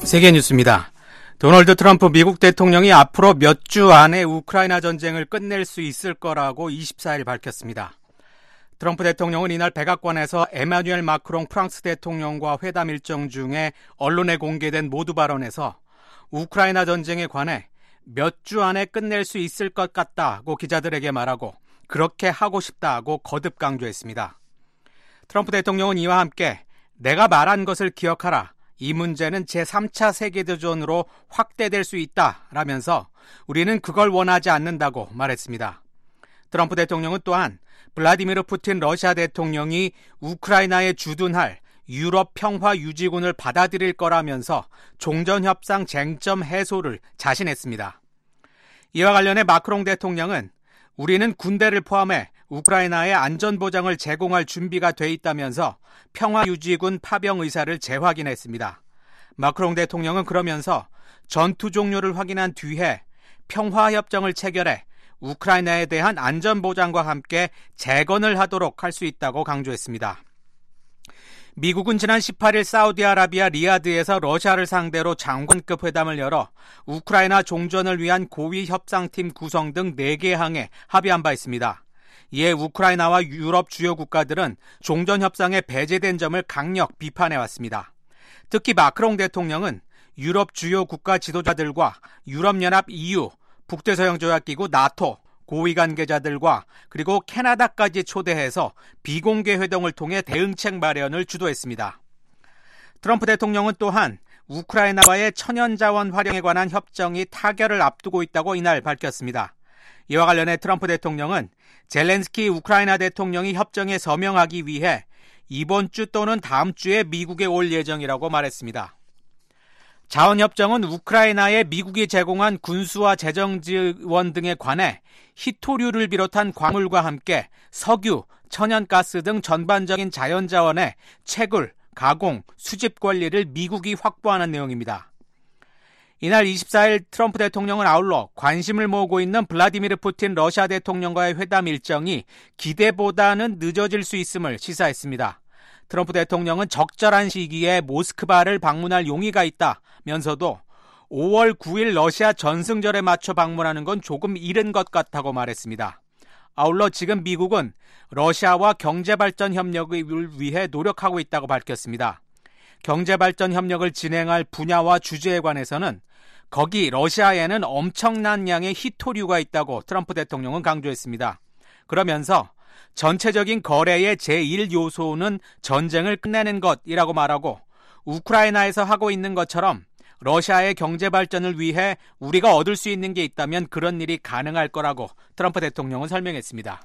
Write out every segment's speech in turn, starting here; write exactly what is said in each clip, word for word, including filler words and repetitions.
세계뉴스입니다. 도널드 트럼프 미국 대통령이 앞으로 몇 주 안에 우크라이나 전쟁을 끝낼 수 있을 거라고 이십사일 밝혔습니다. 트럼프 대통령은 이날 백악관에서 에마뉴엘 마크롱 프랑스 대통령과 회담 일정 중에 언론에 공개된 모두 발언에서 우크라이나 전쟁에 관해 몇 주 안에 끝낼 수 있을 것 같다고 기자들에게 말하고 그렇게 하고 싶다고 거듭 강조했습니다. 트럼프 대통령은 이와 함께 내가 말한 것을 기억하라. 이 문제는 제삼 차 세계대전으로 확대될 수 있다라면서 우리는 그걸 원하지 않는다고 말했습니다. 트럼프 대통령은 또한 블라디미르 푸틴 러시아 대통령이 우크라이나에 주둔할 유럽 평화 유지군을 받아들일 거라면서 종전협상 쟁점 해소를 자신했습니다. 이와 관련해 마크롱 대통령은 우리는 군대를 포함해 우크라이나에 안전보장을 제공할 준비가 돼 있다면서 평화유지군 파병 의사를 재확인했습니다. 마크롱 대통령은 그러면서 전투 종료를 확인한 뒤에 평화협정을 체결해 우크라이나에 대한 안전보장과 함께 재건을 하도록 할 수 있다고 강조했습니다. 미국은 지난 십팔일 사우디아라비아 리야드에서 러시아를 상대로 장관급 회담을 열어 우크라이나 종전을 위한 고위 협상팀 구성 등 네 개 항에 합의한 바 있습니다. 이에 우크라이나와 유럽 주요 국가들은 종전협상에 배제된 점을 강력 비판해왔습니다. 특히 마크롱 대통령은 유럽 주요 국가 지도자들과 유럽연합 이유, 북대서양조약기구 나토, 고위 관계자들과 그리고 캐나다까지 초대해서 비공개 회동을 통해 대응책 마련을 주도했습니다. 트럼프 대통령은 또한 우크라이나와의 천연자원 활용에 관한 협정이 타결을 앞두고 있다고 이날 밝혔습니다. 이와 관련해 트럼프 대통령은 젤렌스키 우크라이나 대통령이 협정에 서명하기 위해 이번 주 또는 다음 주에 미국에 올 예정이라고 말했습니다. 자원협정은 우크라이나에 미국이 제공한 군수와 재정 지원 등에 관해 히토류를 비롯한 광물과 함께 석유, 천연가스 등 전반적인 자연자원의 채굴, 가공, 수집 권리를 미국이 확보하는 내용입니다. 이날 이십사일 트럼프 대통령은 아울러 관심을 모으고 있는 블라디미르 푸틴 러시아 대통령과의 회담 일정이 기대보다는 늦어질 수 있음을 시사했습니다. 트럼프 대통령은 적절한 시기에 모스크바를 방문할 용의가 있다면서도 오월 구일 러시아 전승절에 맞춰 방문하는 건 조금 이른 것 같다고 말했습니다. 아울러 지금 미국은 러시아와 경제발전 협력을 위해 노력하고 있다고 밝혔습니다. 경제발전 협력을 진행할 분야와 주제에 관해서는 거기 러시아에는 엄청난 양의 히토류가 있다고 트럼프 대통령은 강조했습니다. 그러면서 전체적인 거래의 제일 요소는 전쟁을 끝내는 것이라고 말하고 우크라이나에서 하고 있는 것처럼 러시아의 경제 발전을 위해 우리가 얻을 수 있는 게 있다면 그런 일이 가능할 거라고 트럼프 대통령은 설명했습니다.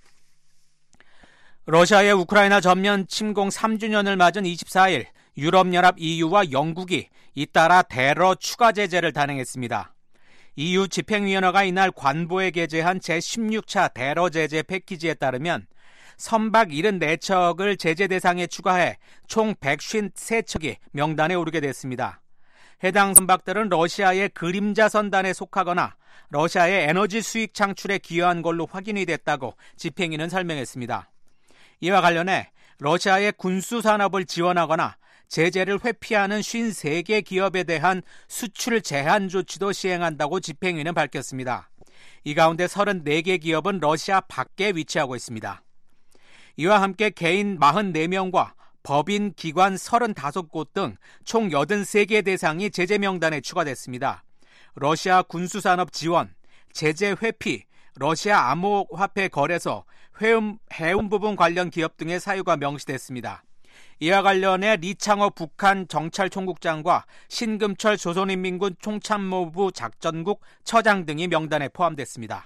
러시아의 우크라이나 전면 침공 삼 주년을 맞은 이십사일 유럽연합 이유와 영국이 잇따라 대러 추가 제재를 단행했습니다. 이유 집행위원회가 이날 관보에 게재한 제십육 차 대러 제재 패키지에 따르면 선박 칠십사 척을 제재 대상에 추가해 총 백오십삼 척이 명단에 오르게 됐습니다. 해당 선박들은 러시아의 그림자 선단에 속하거나 러시아의 에너지 수익 창출에 기여한 걸로 확인이 됐다고 집행위는 설명했습니다. 이와 관련해 러시아의 군수 산업을 지원하거나 제재를 회피하는 오십삼 개 기업에 대한 수출 제한 조치도 시행한다고 집행위는 밝혔습니다. 이 가운데 서른네 개 기업은 러시아 밖에 위치하고 있습니다. 이와 함께 개인 사십사 명과 법인 기관 서른다섯 곳 등 총 팔십삼 개 대상이 제재 명단에 추가됐습니다. 러시아 군수산업 지원, 제재 회피, 러시아 암호화폐 거래소, 해운, 해운 부분 관련 기업 등의 사유가 명시됐습니다. 이와 관련해 리창호 북한 정찰총국장과 신금철 조선인민군 총참모부 작전국 처장 등이 명단에 포함됐습니다.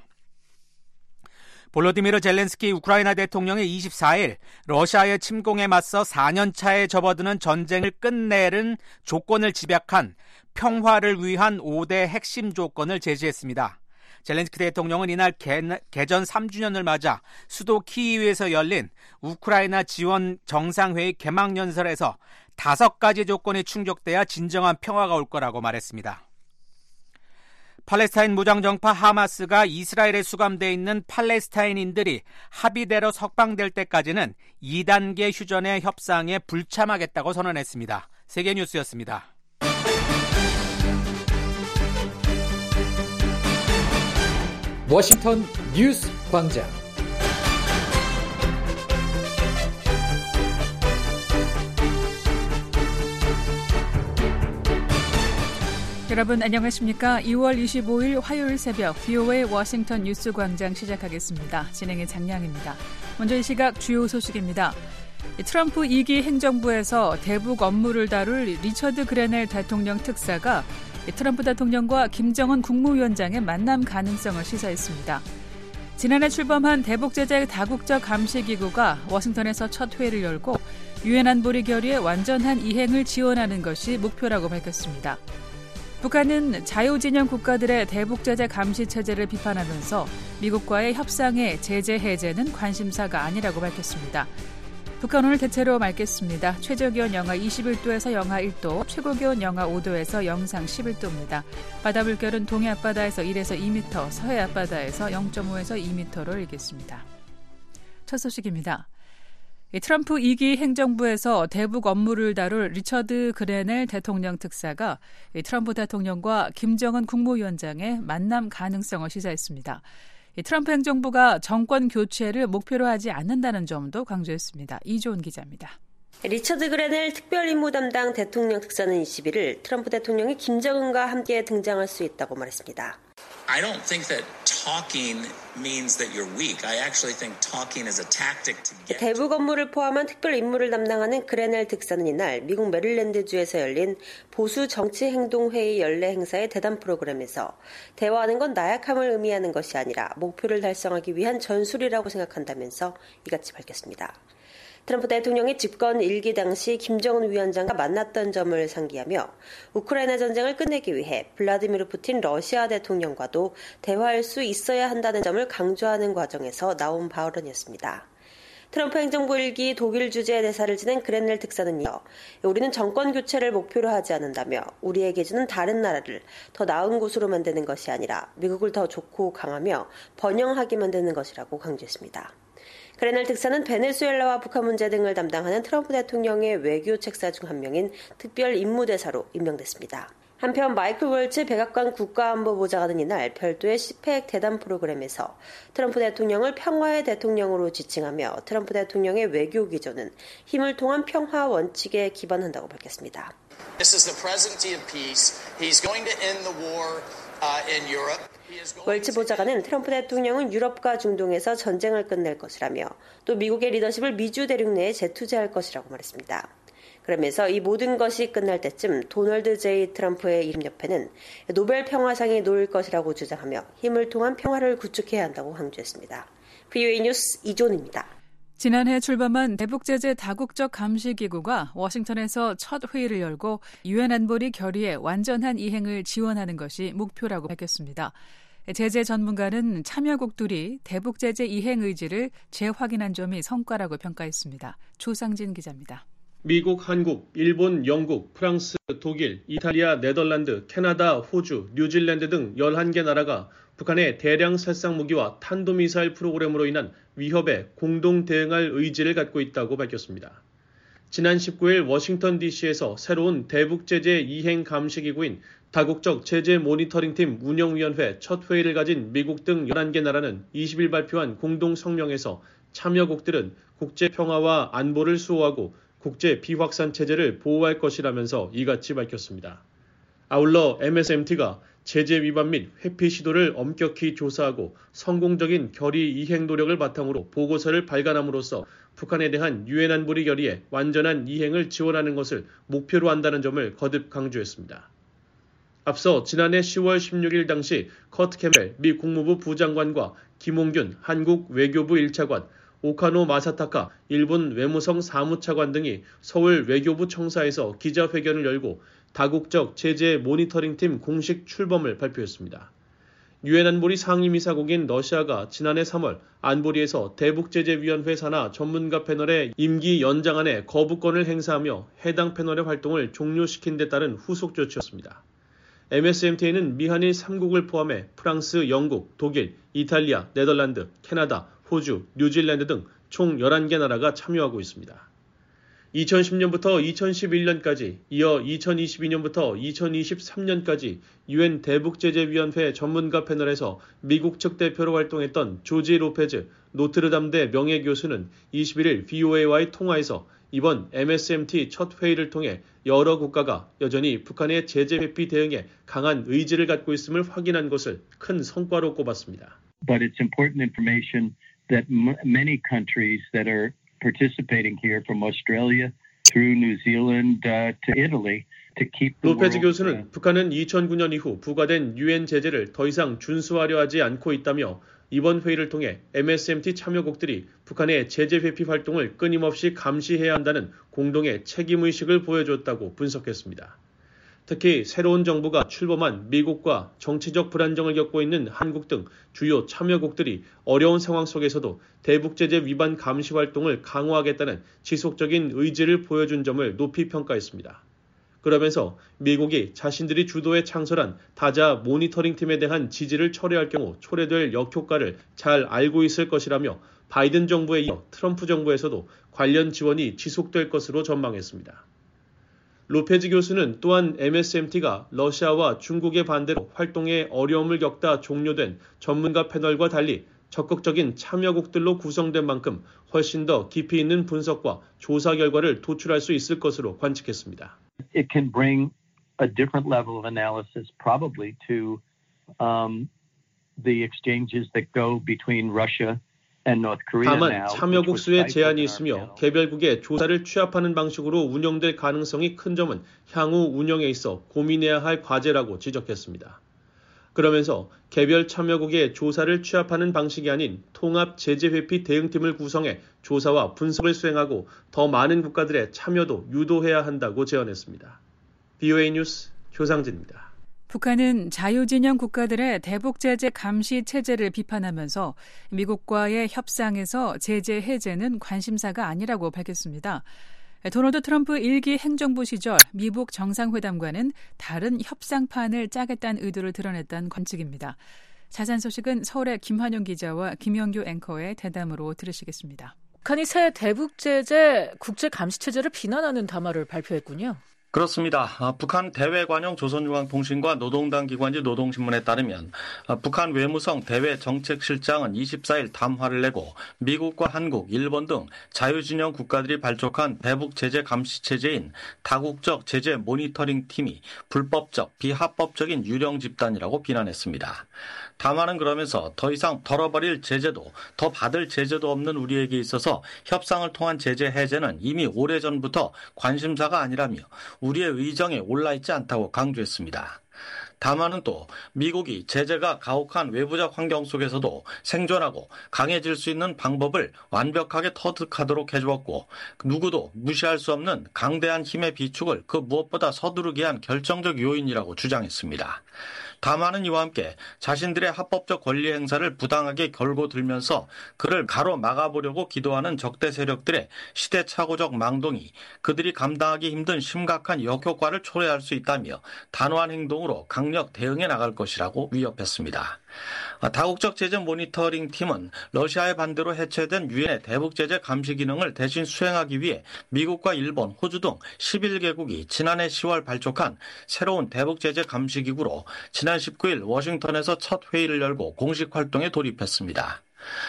볼로디미르 젤렌스키 우크라이나 대통령이 이십사일 러시아의 침공에 맞서 사 년 차에 접어드는 전쟁을 끝내는 조건을 집약한 평화를 위한 오 대 핵심 조건을 제시했습니다. 젤렌스키 대통령은 이날 개, 개전 삼 주년을 맞아 수도 키이우에서 열린 우크라이나 지원 정상회의 개막연설에서 다섯 가지 조건이 충족돼야 진정한 평화가 올 거라고 말했습니다. 팔레스타인 무장정파 하마스가 이스라엘에 수감되어 있는 팔레스타인인들이 합의대로 석방될 때까지는 이 단계 휴전의 협상에 불참하겠다고 선언했습니다. 세계뉴스였습니다. 워싱턴 뉴스 광장. 여러분 안녕하십니까? 이월 이십오일 화요일 새벽 비오에이 워싱턴 뉴스 광장 시작하겠습니다. 진행의 장량입니다. 먼저 이 시각 주요 소식입니다. 트럼프 이 기 행정부에서 대북 업무를 다룰 리처드 그레넬 대통령 특사가 트럼프 대통령과 김정은 국무위원장의 만남 가능성을 시사했습니다. 지난해 출범한 대북제재 다국적 감시기구가 워싱턴에서 첫 회의를 열고 유엔 안보리 결의의 완전한 이행을 지원하는 것이 목표라고 밝혔습니다. 북한은 자유진영 국가들의 대북제재 감시체제를 비판하면서 미국과의 협상의 제재 해제는 관심사가 아니라고 밝혔습니다. 북한 오늘 대체로 맑겠습니다. 최저기온 영하 이십일 도에서 영하 일 도, 최고기온 영하 오 도에서 영상 십일 도입니다. 바다 물결은 동해 앞바다에서 일에서 이 미터, 서해 앞바다에서 영 점 오에서 이 미터로 일겠습니다. 첫 소식입니다. 트럼프 이 기 행정부에서 대북 업무를 다룰 리처드 그레넬 대통령 특사가 트럼프 대통령과 김정은 국무위원장의 만남 가능성을 시사했습니다. 트럼프 행정부가 정권 교체를 목표로 하지 않는다는 점도 강조했습니다. 이조은 기자입니다. 리처드 그레넬 특별임무 담당 대통령 특사는 이십일일 트럼프 대통령이 김정은과 함께 등장할 수 있다고 말했습니다. I don't think that talking means that you're weak. I actually think talking is a tactic to get. 대북 업무를 포함한 특별 임무를 담당하는 그레넬 특사는 이날 미국 메릴랜드주에서 열린 보수 정치 행동 회의 연례 행사의 대담 프로그램에서 대화하는 건 나약함을 의미하는 것이 아니라 목표를 달성하기 위한 전술이라고 생각한다면서 이같이 밝혔습니다. 트럼프 대통령이 집권 일 기 당시 김정은 위원장과 만났던 점을 상기하며 우크라이나 전쟁을 끝내기 위해 블라디미르 푸틴 러시아 대통령과도 대화할 수 있어야 한다는 점을 강조하는 과정에서 나온 발언이었습니다. 트럼프 행정부 일 기 독일 주재 대사를 지낸 그레넬 특사는요, 우리는 정권 교체를 목표로 하지 않는다며 우리에게 주는 다른 나라를 더 나은 곳으로 만드는 것이 아니라 미국을 더 좋고 강하며 번영하게 만드는 것이라고 강조했습니다. 그레넬 특사는 베네수엘라와 북한 문제 등을 담당하는 트럼프 대통령의 외교 책사 중 한 명인 특별 임무대사로 임명됐습니다. 한편 마이클 월츠 백악관 국가안보보좌관은 이날 별도의 시펙 대담 프로그램에서 트럼프 대통령을 평화의 대통령으로 지칭하며 트럼프 대통령의 외교 기조는 힘을 통한 평화 원칙에 기반한다고 밝혔습니다. This is the presidency of peace. He's going to end the war uh, in Europe. 월츠 보좌관은 트럼프 대통령은 유럽과 중동에서 전쟁을 끝낼 것이라며 또 미국의 리더십을 미주 대륙 내에 재투자할 것이라고 말했습니다. 그러면서 이 모든 것이 끝날 때쯤 도널드 제이 트럼프의 이름 옆에는 노벨 평화상이 놓일 것이라고 주장하며 힘을 통한 평화를 구축해야 한다고 강조했습니다. 비오에이 뉴스 이존입니다. 지난해 출범한 대북제재 다국적 감시기구가 워싱턴에서 첫 회의를 열고 유엔 안보리 결의의 완전한 이행을 지원하는 것이 목표라고 밝혔습니다. 제재 전문가는 참여국들이 대북제재 이행 의지를 재확인한 점이 성과라고 평가했습니다. 조상진 기자입니다. 미국, 한국, 일본, 영국, 프랑스, 독일, 이탈리아, 네덜란드, 캐나다, 호주, 뉴질랜드 등 열한 개 나라가 북한의 대량 살상 무기와 탄도미사일 프로그램으로 인한 위협에 공동 대응할 의지를 갖고 있다고 밝혔습니다. 지난 십구일 워싱턴 디씨에서 새로운 대북제재 이행 감시기구인 다국적 제재 모니터링팀 운영위원회 첫 회의를 가진 미국 등 열한 개 나라는 이십일 발표한 공동 성명에서 참여국들은 국제 평화와 안보를 수호하고 국제 비확산 체제를 보호할 것이라면서 이같이 밝혔습니다. 아울러 엠에스엠티가 제재 위반 및 회피 시도를 엄격히 조사하고 성공적인 결의 이행 노력을 바탕으로 보고서를 발간함으로써 북한에 대한 유엔 안보리 결의의 완전한 이행을 지원하는 것을 목표로 한다는 점을 거듭 강조했습니다. 앞서 지난해 시월 십육일 당시 커트 캠벨 미 국무부 부장관과 김홍균 한국 외교부 일 차관, 오카노 마사타카 일본 외무성 사무차관 등이 서울 외교부 청사에서 기자회견을 열고 다국적 제재 모니터링팀 공식 출범을 발표했습니다. 유엔 안보리 상임이사국인 러시아가 지난해 삼월 안보리에서 대북제재위원회 산하 전문가 패널의 임기 연장안에 거부권을 행사하며 해당 패널의 활동을 종료시킨 데 따른 후속 조치였습니다. 엠에스엠티에는 미한일 삼 국을 포함해 프랑스, 영국, 독일, 이탈리아, 네덜란드, 캐나다, 호주, 뉴질랜드 등 총 열한 개 나라가 참여하고 있습니다. 이천십 년부터 이천십일 년까지, 이어 이천이십이 년부터 이천이십삼 년까지 유엔 대북제재위원회 전문가 패널에서 미국 측 대표로 활동했던 조지 로페즈 노트르담대 명예교수는 이십일 일 브이오에이와의 통화에서 이번 엠에스엠티 첫 회의를 통해 여러 국가가 여전히 북한의 제재 회피 대응에 강한 의지를 갖고 있음을 확인한 것을 큰 성과로 꼽았습니다. But it's important information that many countries that are participating here from Australia through New Zealand uh, to Italy to keep the 로페즈 교수는 북한은 이천구 년 이후 부과된 유엔 제재를 더 이상 준수하려 하지 않고 있다며 이번 회의를 통해 엠에스엠티 참여국들이 북한의 제재 회피 활동을 끊임없이 감시해야 한다는 공동의 책임의식을 보여줬다고 분석했습니다. 특히 새로운 정부가 출범한 미국과 정치적 불안정을 겪고 있는 한국 등 주요 참여국들이 어려운 상황 속에서도 대북제재 위반 감시 활동을 강화하겠다는 지속적인 의지를 보여준 점을 높이 평가했습니다. 그러면서 미국이 자신들이 주도에 창설한 다자 모니터링 팀에 대한 지지를 철회할 경우 초래될 역효과를 잘 알고 있을 것이라며 바이든 정부에 이어 트럼프 정부에서도 관련 지원이 지속될 것으로 전망했습니다. 로페즈 교수는 또한 엠에스엠티가 러시아와 중국의 반대로 활동에 어려움을 겪다 종료된 전문가 패널과 달리 적극적인 참여국들로 구성된 만큼 훨씬 더 깊이 있는 분석과 조사 결과를 도출할 수 있을 것으로 관측했습니다. It can bring a different level of analysis probably to um, the exchanges that go between Russia and North Korea now. 다만 참여국 수에 제한이 있으며 개별국의 조사를 취합하는 방식으로 운영될 가능성이 큰 점은 향후 운영에 있어 고민해야 할 과제라고 지적했습니다. 그러면서 개별 참여국의 조사를 취합하는 방식이 아닌 통합 제재 회피 대응팀을 구성해 조사와 분석을 수행하고 더 많은 국가들의 참여도 유도해야 한다고 제언했습니다. 브이오에이 뉴스 조상진입니다. 북한은 자유진영 국가들의 대북제재 감시 체제를 비판하면서 미국과의 협상에서 제재 해제는 관심사가 아니라고 밝혔습니다. 도널드 트럼프 일 기 행정부 시절 미북 정상회담과는 다른 협상판을 짜겠다는 의도를 드러냈다는 관측입니다. 자세한 소식은 서울의 김환영 기자와 김영규 앵커의 대담으로 들으시겠습니다. 북한이 새 대북제재 국제감시체제를 비난하는 담화를 발표했군요. 그렇습니다. 북한 대외관용 조선중앙통신과 노동당 기관지 노동신문에 따르면 북한 외무성 대외정책실장은 이십사 일 담화를 내고 미국과 한국, 일본 등 자유진영 국가들이 발족한 대북제재 감시체제인 다국적 제재 모니터링 팀이 불법적, 비합법적인 유령 집단이라고 비난했습니다. 담화는 그러면서 더 이상 덜어버릴 제재도 더 받을 제재도 없는 우리에게 있어서 협상을 통한 제재 해제는 이미 오래전부터 관심사가 아니라며 우리의 의정에 올라있지 않다고 강조했습니다. 담화는 또 미국이 제재가 가혹한 외부적 환경 속에서도 생존하고 강해질 수 있는 방법을 완벽하게 터득하도록 해주었고 누구도 무시할 수 없는 강대한 힘의 비축을 그 무엇보다 서두르게 한 결정적 요인이라고 주장했습니다. 담화는 이와 함께 자신들의 합법적 권리 행사를 부당하게 걸고 들면서 그를 가로막아보려고 기도하는 적대 세력들의 시대착오적 망동이 그들이 감당하기 힘든 심각한 역효과를 초래할 수 있다며 단호한 행동으로 강력 대응해 나갈 것이라고 위협했습니다. 다국적 제재 모니터링 팀은 러시아의 반대로 해체된 유엔의 대북제재 감시 기능을 대신 수행하기 위해 미국과 일본, 호주 등 십일 개국이 지난해 시월 발족한 새로운 대북제재 감시기구로 지난 십구 일 워싱턴에서 첫 회의를 열고 공식 활동에 돌입했습니다.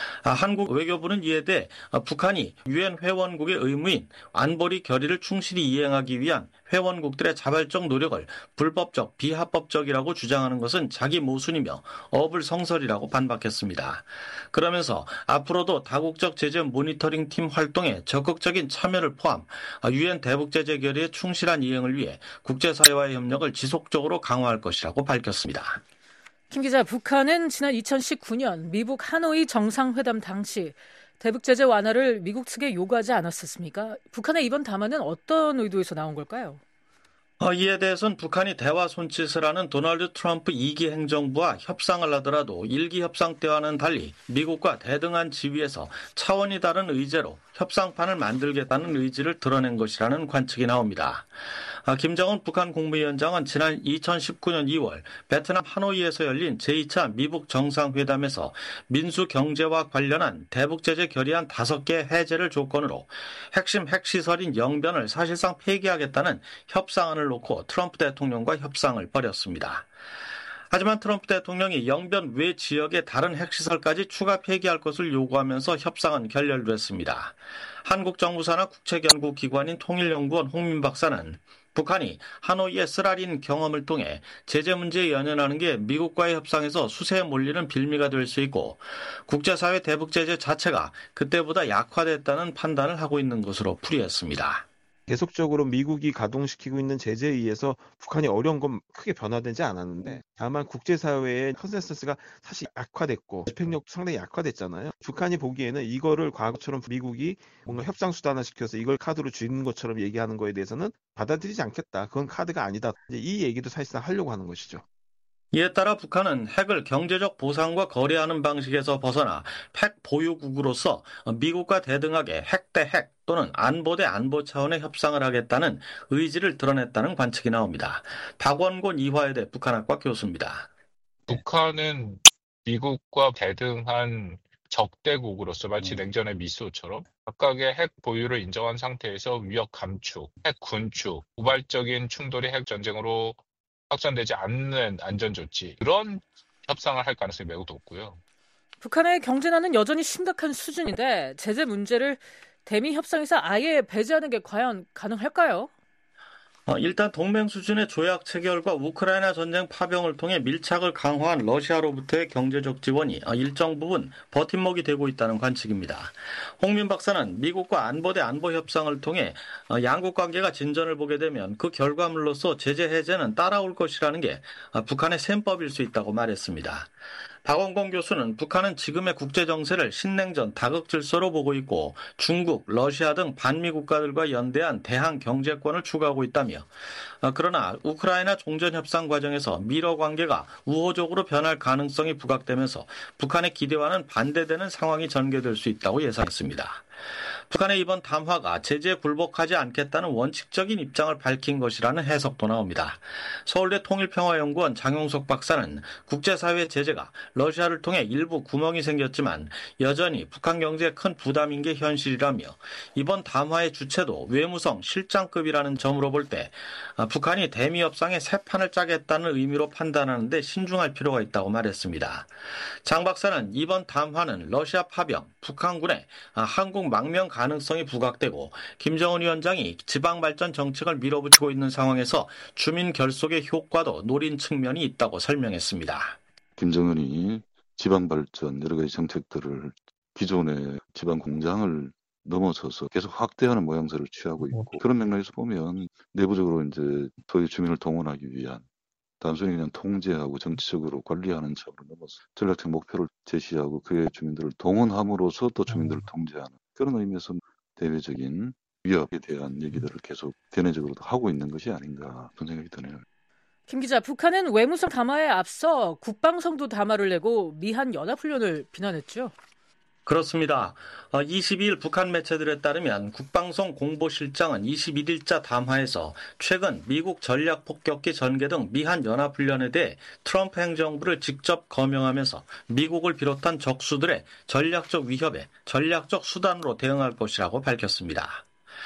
한국 외교부는 이에 대해 북한이 유엔 회원국의 의무인 안보리 결의를 충실히 이행하기 위한 회원국들의 자발적 노력을 불법적, 비합법적이라고 주장하는 것은 자기 모순이며 어불성설이라고 반박했습니다. 그러면서 앞으로도 다국적 제재 모니터링 팀 활동에 적극적인 참여를 포함 유엔 대북제재 결의의 충실한 이행을 위해 국제사회와의 협력을 지속적으로 강화할 것이라고 밝혔습니다. 김 기자, 북한은 지난 이천십구 년 미북 하노이 정상회담 당시 대북제재 완화를 미국 측에 요구하지 않았었습니까? 북한의 이번 담화는 어떤 의도에서 나온 걸까요? 어, 이에 대해서는 북한이 대화 손짓을 하는 도널드 트럼프 이 기 행정부와 협상을 하더라도 일 기 협상 때와는 달리 미국과 대등한 지위에서 차원이 다른 의제로 협상판을 만들겠다는 의지를 드러낸 것이라는 관측이 나옵니다. 김정은 북한 국무위원장은 지난 이천십구년 이월 베트남 하노이에서 열린 제이 차 미북 정상회담에서 민수 경제와 관련한 대북 제재 결의안 다섯 개 해제를 조건으로 핵심 핵시설인 영변을 사실상 폐기하겠다는 협상안을 놓고 트럼프 대통령과 협상을 벌였습니다. 하지만 트럼프 대통령이 영변 외 지역의 다른 핵시설까지 추가 폐기할 것을 요구하면서 협상은 결렬됐습니다. 한국 정부사나 국책연구기관인 통일연구원 홍민 박사는 북한이 하노이의 쓰라린 경험을 통해 제재 문제에 연연하는 게 미국과의 협상에서 수세에 몰리는 빌미가 될 수 있고 국제사회 대북 제재 자체가 그때보다 약화됐다는 판단을 하고 있는 것으로 풀이했습니다. 계속적으로 미국이 가동시키고 있는 제재에 의해서 북한이 어려운 건 크게 변화되지 않았는데 다만 국제사회의 컨센서스가 사실 약화됐고 집행력도 상당히 약화됐잖아요. 북한이 보기에는 이거를 과거처럼 미국이 뭔가 협상수단을 시켜서 이걸 카드로 쥐는 것처럼 얘기하는 거에 대해서는 받아들이지 않겠다. 그건 카드가 아니다. 이 얘기도 사실상 하려고 하는 것이죠. 이에 따라 북한은 핵을 경제적 보상과 거래하는 방식에서 벗어나 핵 보유국으로서 미국과 대등하게 핵 대 핵 또는 안보 대 안보 차원의 협상을 하겠다는 의지를 드러냈다는 관측이 나옵니다. 박원곤 이화여대 북한학과 교수입니다. 북한은 미국과 대등한 적대국으로서 마치 냉전의 미소처럼 각각의 핵 보유를 인정한 상태에서 위협 감축, 핵 군축, 우발적인 충돌이 핵 전쟁으로 확산되지 않는 안전조치, 그런 협상을 할 가능성이 매우 높고요. 북한의 경제난은 여전히 심각한 수준인데 제재 문제를 대미 협상에서 아예 배제하는 게 과연 가능할까요? 일단 동맹 수준의 조약 체결과 우크라이나 전쟁 파병을 통해 밀착을 강화한 러시아로부터의 경제적 지원이 일정 부분 버팀목이 되고 있다는 관측입니다. 홍민 박사는 미국과 안보 대 안보 협상을 통해 양국 관계가 진전을 보게 되면 그 결과물로서 제재 해제는 따라올 것이라는 게 북한의 셈법일 수 있다고 말했습니다. 박원공 교수는 북한은 지금의 국제정세를 신냉전 다극질서로 보고 있고 중국, 러시아 등 반미 국가들과 연대한 대항 경제권을 추구하고 있다며 그러나 우크라이나 종전협상 과정에서 미러 관계가 우호적으로 변할 가능성이 부각되면서 북한의 기대와는 반대되는 상황이 전개될 수 있다고 예상했습니다. 북한의 이번 담화가 제재에 굴복하지 않겠다는 원칙적인 입장을 밝힌 것이라는 해석도 나옵니다. 서울대 통일평화연구원 장용석 박사는 국제사회 제재가 러시아를 통해 일부 구멍이 생겼지만 여전히 북한 경제에 큰 부담인 게 현실이라며 이번 담화의 주체도 외무성 실장급이라는 점으로 볼 때 북한이 대미 협상에 새 판을 짜겠다는 의미로 판단하는데 신중할 필요가 있다고 말했습니다. 장 박사는 이번 담화는 러시아 파병, 북한군의 한국 망명 가능성이 부각되고 김정은 위원장이 지방발전 정책을 밀어붙이고 있는 상황에서 주민 결속의 효과도 노린 측면이 있다고 설명했습니다. 김정은이 지방발전 여러 가지 정책들을 기존의 지방공장을 넘어서서 계속 확대하는 모양새를 취하고 있고 그런 맥락에서 보면 내부적으로 이제 소위 주민을 동원하기 위한 단순히 그냥 통제하고 정치적으로 관리하는 차원을 넘어서 전략적 목표를 제시하고 그의 주민들을 동원함으로써 또 주민들을 통제하는 그런 의미에서 대외적인 위협에 대한 얘기들을 계속 대내적으로도 하고 있는 것이 아닌가 그런 생각이 드네요. 김 기자, 북한은 외무성 담화에 앞서 국방성도 담화를 내고 미한 연합훈련을 비난했죠? 그렇습니다. 이십이일 북한 매체들에 따르면 국방성 공보실장은 이십일일자 담화에서 최근 미국 전략폭격기 전개 등 미한 연합훈련에 대해 트럼프 행정부를 직접 거명하면서 미국을 비롯한 적수들의 전략적 위협에 전략적 수단으로 대응할 것이라고 밝혔습니다.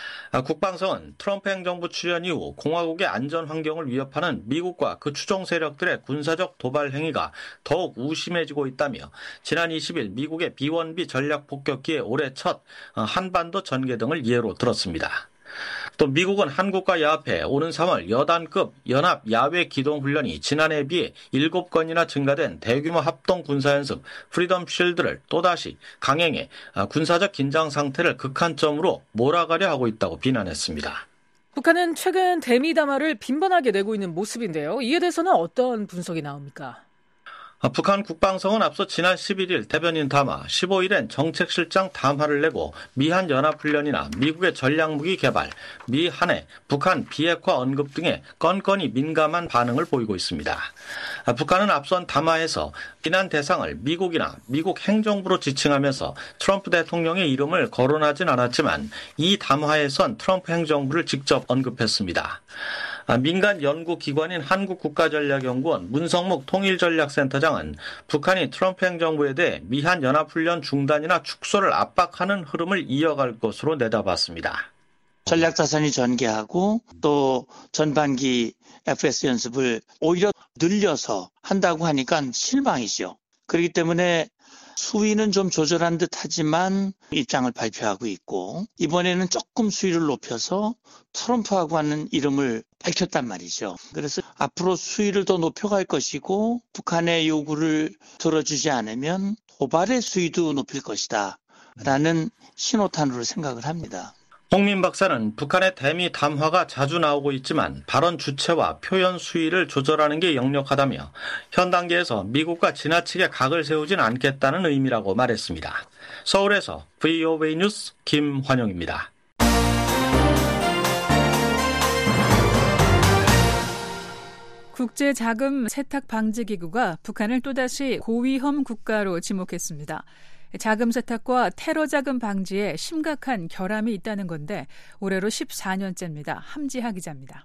국방성은 트럼프 행정부 출연 이후 공화국의 안전 환경을 위협하는 미국과 그 추종 세력들의 군사적 도발 행위가 더욱 우심해지고 있다며 지난 이십일 미국의 비 원 비 전략 폭격기의 올해 첫 한반도 전개 등을 예로 들었습니다. 또 미국은 한국과 야합해 오는 삼월 여단급 연합 야외 기동 훈련이 지난해에 비해 일곱 건이나 증가된 대규모 합동 군사연습 프리덤 쉴드를 또다시 강행해 군사적 긴장 상태를 극한점으로 몰아가려 하고 있다고 비난했습니다. 북한은 최근 대미 담화를 빈번하게 내고 있는 모습인데요. 이에 대해서는 어떤 분석이 나옵니까? 북한 국방성은 앞서 지난 십일일 대변인 담화, 십오일엔 정책실장 담화를 내고 미한 연합훈련이나 미국의 전략무기 개발, 미한해 북한 비핵화 언급 등의 건건이 민감한 반응을 보이고 있습니다. 북한은 앞선 담화에서 비난 대상을 미국이나 미국 행정부로 지칭하면서 트럼프 대통령의 이름을 거론하진 않았지만 이 담화에선 트럼프 행정부를 직접 언급했습니다. 민간 연구기관인 한국국가전략연구원 문성목 통일전략센터장은 북한이 트럼프 행정부에 대해 미한 연합훈련 중단이나 축소를 압박하는 흐름을 이어갈 것으로 내다봤습니다. 전략자산이 전개하고 또 전반기 에프에스 연습을 오히려 늘려서 한다고 하니까 실망이죠. 그렇기 때문에 수위는 좀 조절한 듯 하지만 입장을 발표하고 있고 이번에는 조금 수위를 높여서 트럼프하고 하는 이름을 밝혔단 말이죠. 그래서 앞으로 수위를 더 높여갈 것이고 북한의 요구를 들어주지 않으면 도발의 수위도 높일 것이다 라는 신호탄으로 생각을 합니다. 홍민 박사는 북한의 대미 담화가 자주 나오고 있지만 발언 주체와 표현 수위를 조절하는 게 역력하다며 현 단계에서 미국과 지나치게 각을 세우진 않겠다는 의미라고 말했습니다. 서울에서 브이오에이 뉴스 김환영입니다. 국제자금 세탁방지기구가 북한을 또다시 고위험 국가로 지목했습니다. 자금 세탁과 테러 자금 방지에 심각한 결함이 있다는 건데 올해로 십사 년째입니다. 함지하 기자입니다.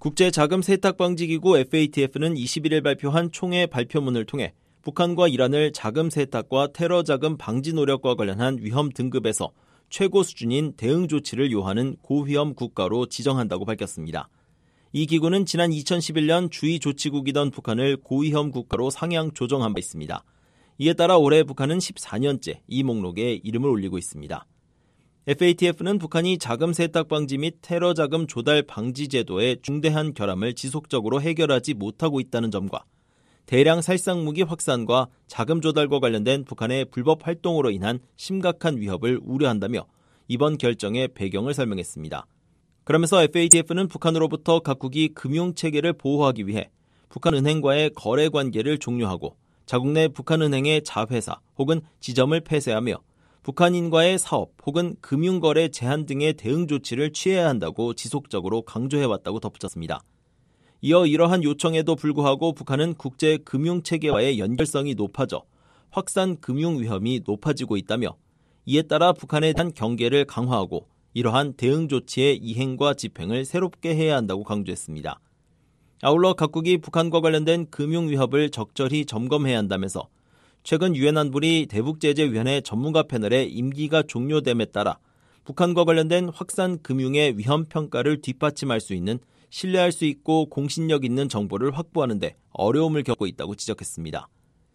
국제자금세탁방지기구 에프에이티에프는 이십일 일 발표한 총회 발표문을 통해 북한과 이란을 자금 세탁과 테러 자금 방지 노력과 관련한 위험 등급에서 최고 수준인 대응 조치를 요하는 고위험 국가로 지정한다고 밝혔습니다. 이 기구는 지난 이천십일 년 주의 조치국이던 북한을 고위험 국가로 상향 조정한 바 있습니다. 이에 따라 올해 북한은 십사 년째 이 목록에 이름을 올리고 있습니다. 에프에이티에프는 북한이 자금 세탁 방지 및 테러 자금 조달 방지 제도의 중대한 결함을 지속적으로 해결하지 못하고 있다는 점과 대량 살상 무기 확산과 자금 조달과 관련된 북한의 불법 활동으로 인한 심각한 위협을 우려한다며 이번 결정의 배경을 설명했습니다. 그러면서 에프에이티에프는 북한으로부터 각국이 금융체계를 보호하기 위해 북한은행과의 거래 관계를 종료하고 자국 내 북한은행의 자회사 혹은 지점을 폐쇄하며 북한인과의 사업 혹은 금융거래 제한 등의 대응 조치를 취해야 한다고 지속적으로 강조해왔다고 덧붙였습니다. 이어 이러한 요청에도 불구하고 북한은 국제 금융체계와의 연결성이 높아져 확산 금융 위험이 높아지고 있다며 이에 따라 북한에 대한 경계를 강화하고 이러한 대응 조치의 이행과 집행을 새롭게 해야 한다고 강조했습니다. 아울러 각국이 북한과 관련된 금융 위협을 적절히 점검해야 한다면서 최근 유엔 안보리 대북제재위원회 전문가 패널의 임기가 종료됨에 따라 북한과 관련된 확산 금융의 위험 평가를 뒷받침할 수 있는 신뢰할 수 있고 공신력 있는 정보를 확보하는 데 어려움을 겪고 있다고 지적했습니다.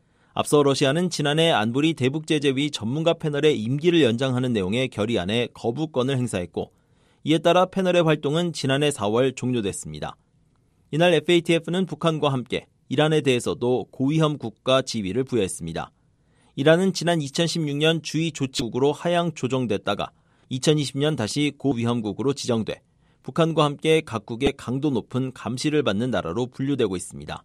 앞서 러시아는 지난해 안보리 대북제재위 전문가 패널의 임기를 연장하는 내용의 결의안에 거부권을 행사했고 이에 따라 패널의 활동은 지난해 사월 종료됐습니다. 이날 에프에이티에프는 북한과 함께 이란에 대해서도 고위험 국가 지위를 부여했습니다. 이란은 지난 이천십육 년 주의 조치국으로 하향 조정됐다가 이천이십 년 다시 고위험국으로 지정돼 북한과 함께 각국의 강도 높은 감시를 받는 나라로 분류되고 있습니다.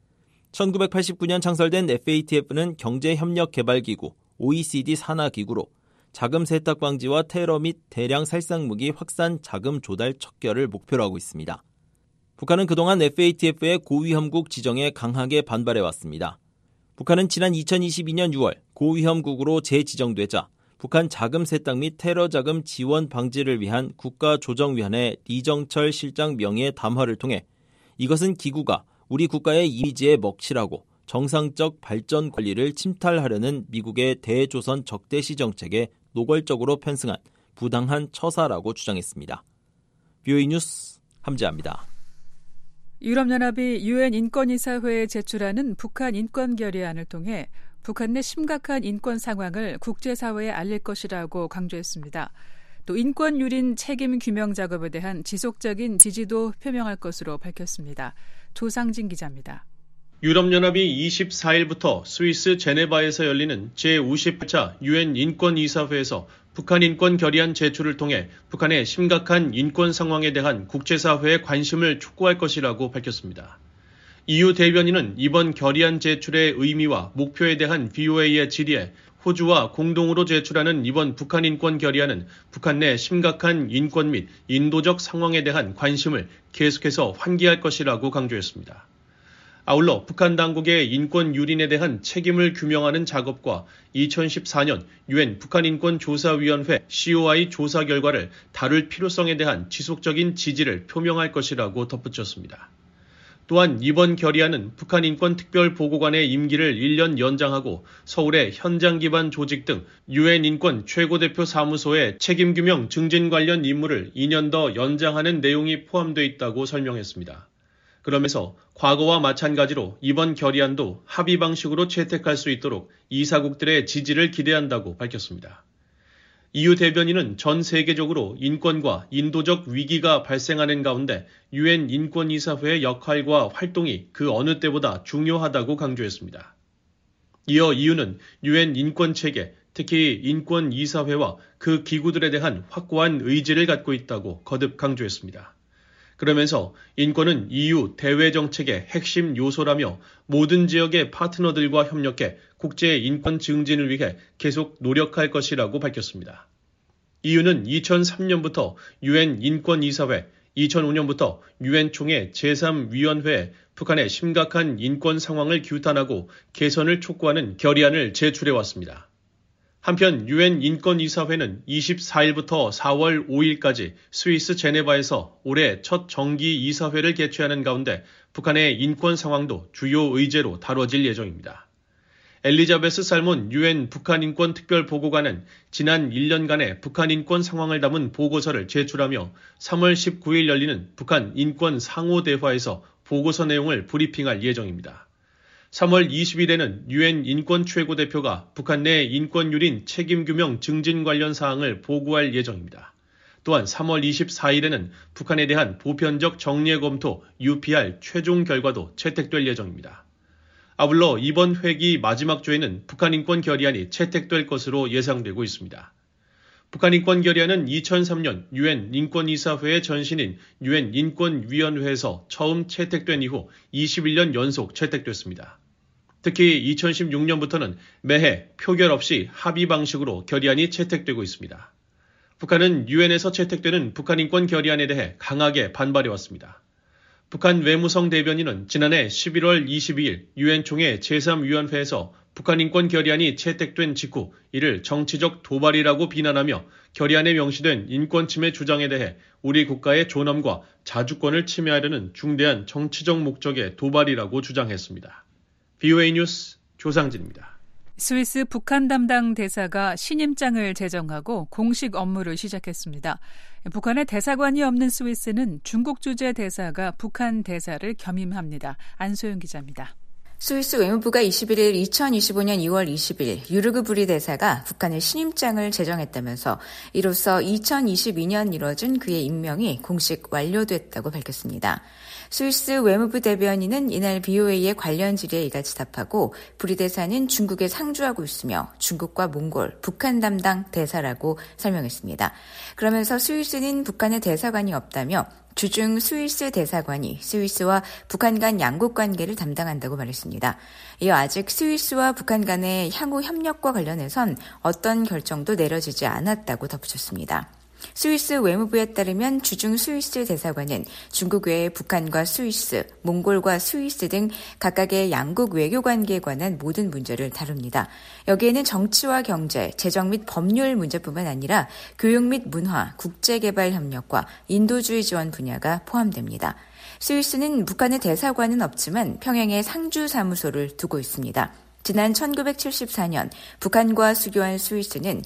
천구백팔십구 년 창설된 에프에이티에프는 경제협력개발기구 오이시디 산하기구로 자금 세탁 방지와 테러 및 대량 살상무기 확산 자금 조달 척결을 목표로 하고 있습니다. 북한은 그동안 에프에이티에프의 고위험국 지정에 강하게 반발해왔습니다. 북한은 지난 이천이십이 년 유월 고위험국으로 재지정되자 북한 자금 세탁 및 테러 자금 지원 방지를 위한 국가조정위원회 리정철 실장 명의의 담화를 통해 이것은 기구가 우리 국가의 이미지에 먹칠하고 정상적 발전 권리를 침탈하려는 미국의 대조선 적대시 정책에 노골적으로 편승한 부당한 처사라고 주장했습니다. 브이오에이 뉴스 함지아입니다. 유럽연합이 유엔 인권이사회에 제출하는 북한 인권 결의안을 통해 북한 내 심각한 인권 상황을 국제사회에 알릴 것이라고 강조했습니다. 또 인권 유린 책임 규명 작업에 대한 지속적인 지지도 표명할 것으로 밝혔습니다. 조상진 기자입니다. 유럽연합이 이십사 일부터 스위스 제네바에서 열리는 제오십팔 차 유엔 인권이사회에서 북한 인권 결의안 제출을 통해 북한의 심각한 인권 상황에 대한 국제사회의 관심을 촉구할 것이라고 밝혔습니다. 이유 대변인은 이번 결의안 제출의 의미와 목표에 대한 브이오에이의 질의에 호주와 공동으로 제출하는 이번 북한 인권 결의안은 북한 내 심각한 인권 및 인도적 상황에 대한 관심을 계속해서 환기할 것이라고 강조했습니다. 아울러 북한 당국의 인권 유린에 대한 책임을 규명하는 작업과 이천십사 년 유엔 북한인권조사위원회 씨오아이 조사 결과를 다룰 필요성에 대한 지속적인 지지를 표명할 것이라고 덧붙였습니다. 또한 이번 결의안은 북한인권특별보고관의 임기를 일 년 연장하고 서울의 현장 기반 조직 등 유엔 인권 최고대표 사무소의 책임규명 증진 관련 임무를 이 년 더 연장하는 내용이 포함되어 있다고 설명했습니다. 그러면서 과거와 마찬가지로 이번 결의안도 합의 방식으로 채택할 수 있도록 이사국들의 지지를 기대한다고 밝혔습니다. 이유 대변인은 전 세계적으로 인권과 인도적 위기가 발생하는 가운데 유엔 인권이사회의 역할과 활동이 그 어느 때보다 중요하다고 강조했습니다. 이어 이유는 유엔 인권체계, 특히 인권이사회와 그 기구들에 대한 확고한 의지를 갖고 있다고 거듭 강조했습니다. 그러면서 인권은 이유 대외 정책의 핵심 요소라며 모든 지역의 파트너들과 협력해 국제 인권 증진을 위해 계속 노력할 것이라고 밝혔습니다. 이유는 이천삼 년부터 유엔 인권이사회, 이천오 년부터 유엔 총회 제삼 위원회에 북한의 심각한 인권 상황을 규탄하고 개선을 촉구하는 결의안을 제출해왔습니다. 한편 유엔 인권이사회는 이십사 일부터 사월 오일까지 스위스 제네바에서 올해 첫 정기 이사회를 개최하는 가운데 북한의 인권 상황도 주요 의제로 다뤄질 예정입니다. 엘리자베스 살몬 유엔 북한인권특별보고관은 지난 일 년간의 북한 인권 상황을 담은 보고서를 제출하며 삼월 십구일 열리는 북한 인권 상호대화에서 보고서 내용을 브리핑할 예정입니다. 삼월 이십일에는 유엔 인권 최고대표가 북한 내 인권 유린 책임규명 증진 관련 사항을 보고할 예정입니다. 또한 삼월 이십사일에는 북한에 대한 보편적 정례 검토 유피알 최종 결과도 채택될 예정입니다. 아울러 이번 회기 마지막 주에는 북한 인권 결의안이 채택될 것으로 예상되고 있습니다. 북한 인권 결의안은 이천삼 년 유엔 인권이사회의 전신인 유엔 인권위원회에서 처음 채택된 이후 이십일 년 연속 채택됐습니다. 특히 이천십육 년부터는 매해 표결 없이 합의 방식으로 결의안이 채택되고 있습니다. 북한은 유엔에서 채택되는 북한 인권 결의안에 대해 강하게 반발해왔습니다. 북한 외무성 대변인은 지난해 십일월 이십이일 유엔 총회 제삼 위원회에서 북한 인권 결의안이 채택된 직후 이를 정치적 도발이라고 비난하며 결의안에 명시된 인권 침해 주장에 대해 우리 국가의 존엄과 자주권을 침해하려는 중대한 정치적 목적의 도발이라고 주장했습니다. 비오에이 뉴스 조상진입니다. 스위스 북한 담당 대사가 신임장을 제정하고 공식 업무를 시작했습니다. 북한의 대사관이 없는 스위스는 중국 주재 대사가 북한 대사를 겸임합니다. 안소영 기자입니다. 스위스 외무부가 이십일일 이천이십오년 이월 이십일 유르그 브리 대사가 북한의 신임장을 제정했다면서 이로써 이천이십이년 이뤄진 그의 임명이 공식 완료됐다고 밝혔습니다. 스위스 외무부 대변인은 이날 비오에이의 관련 질의에 이같이 답하고 브리 대사는 중국에 상주하고 있으며 중국과 몽골, 북한 담당 대사라고 설명했습니다. 그러면서 스위스는 북한의 대사관이 없다며 주중 스위스 대사관이 스위스와 북한 간 양국 관계를 담당한다고 말했습니다. 이어 아직 스위스와 북한 간의 향후 협력과 관련해선 어떤 결정도 내려지지 않았다고 덧붙였습니다. 스위스 외무부에 따르면 주중 스위스 대사관은 중국 외에 북한과 스위스, 몽골과 스위스 등 각각의 양국 외교관계에 관한 모든 문제를 다룹니다. 여기에는 정치와 경제, 재정 및 법률 문제뿐만 아니라 교육 및 문화, 국제개발 협력과 인도주의 지원 분야가 포함됩니다. 스위스는 북한의 대사관은 없지만 평양에 상주사무소를 두고 있습니다. 지난 천구백칠십사년 북한과 수교한 스위스는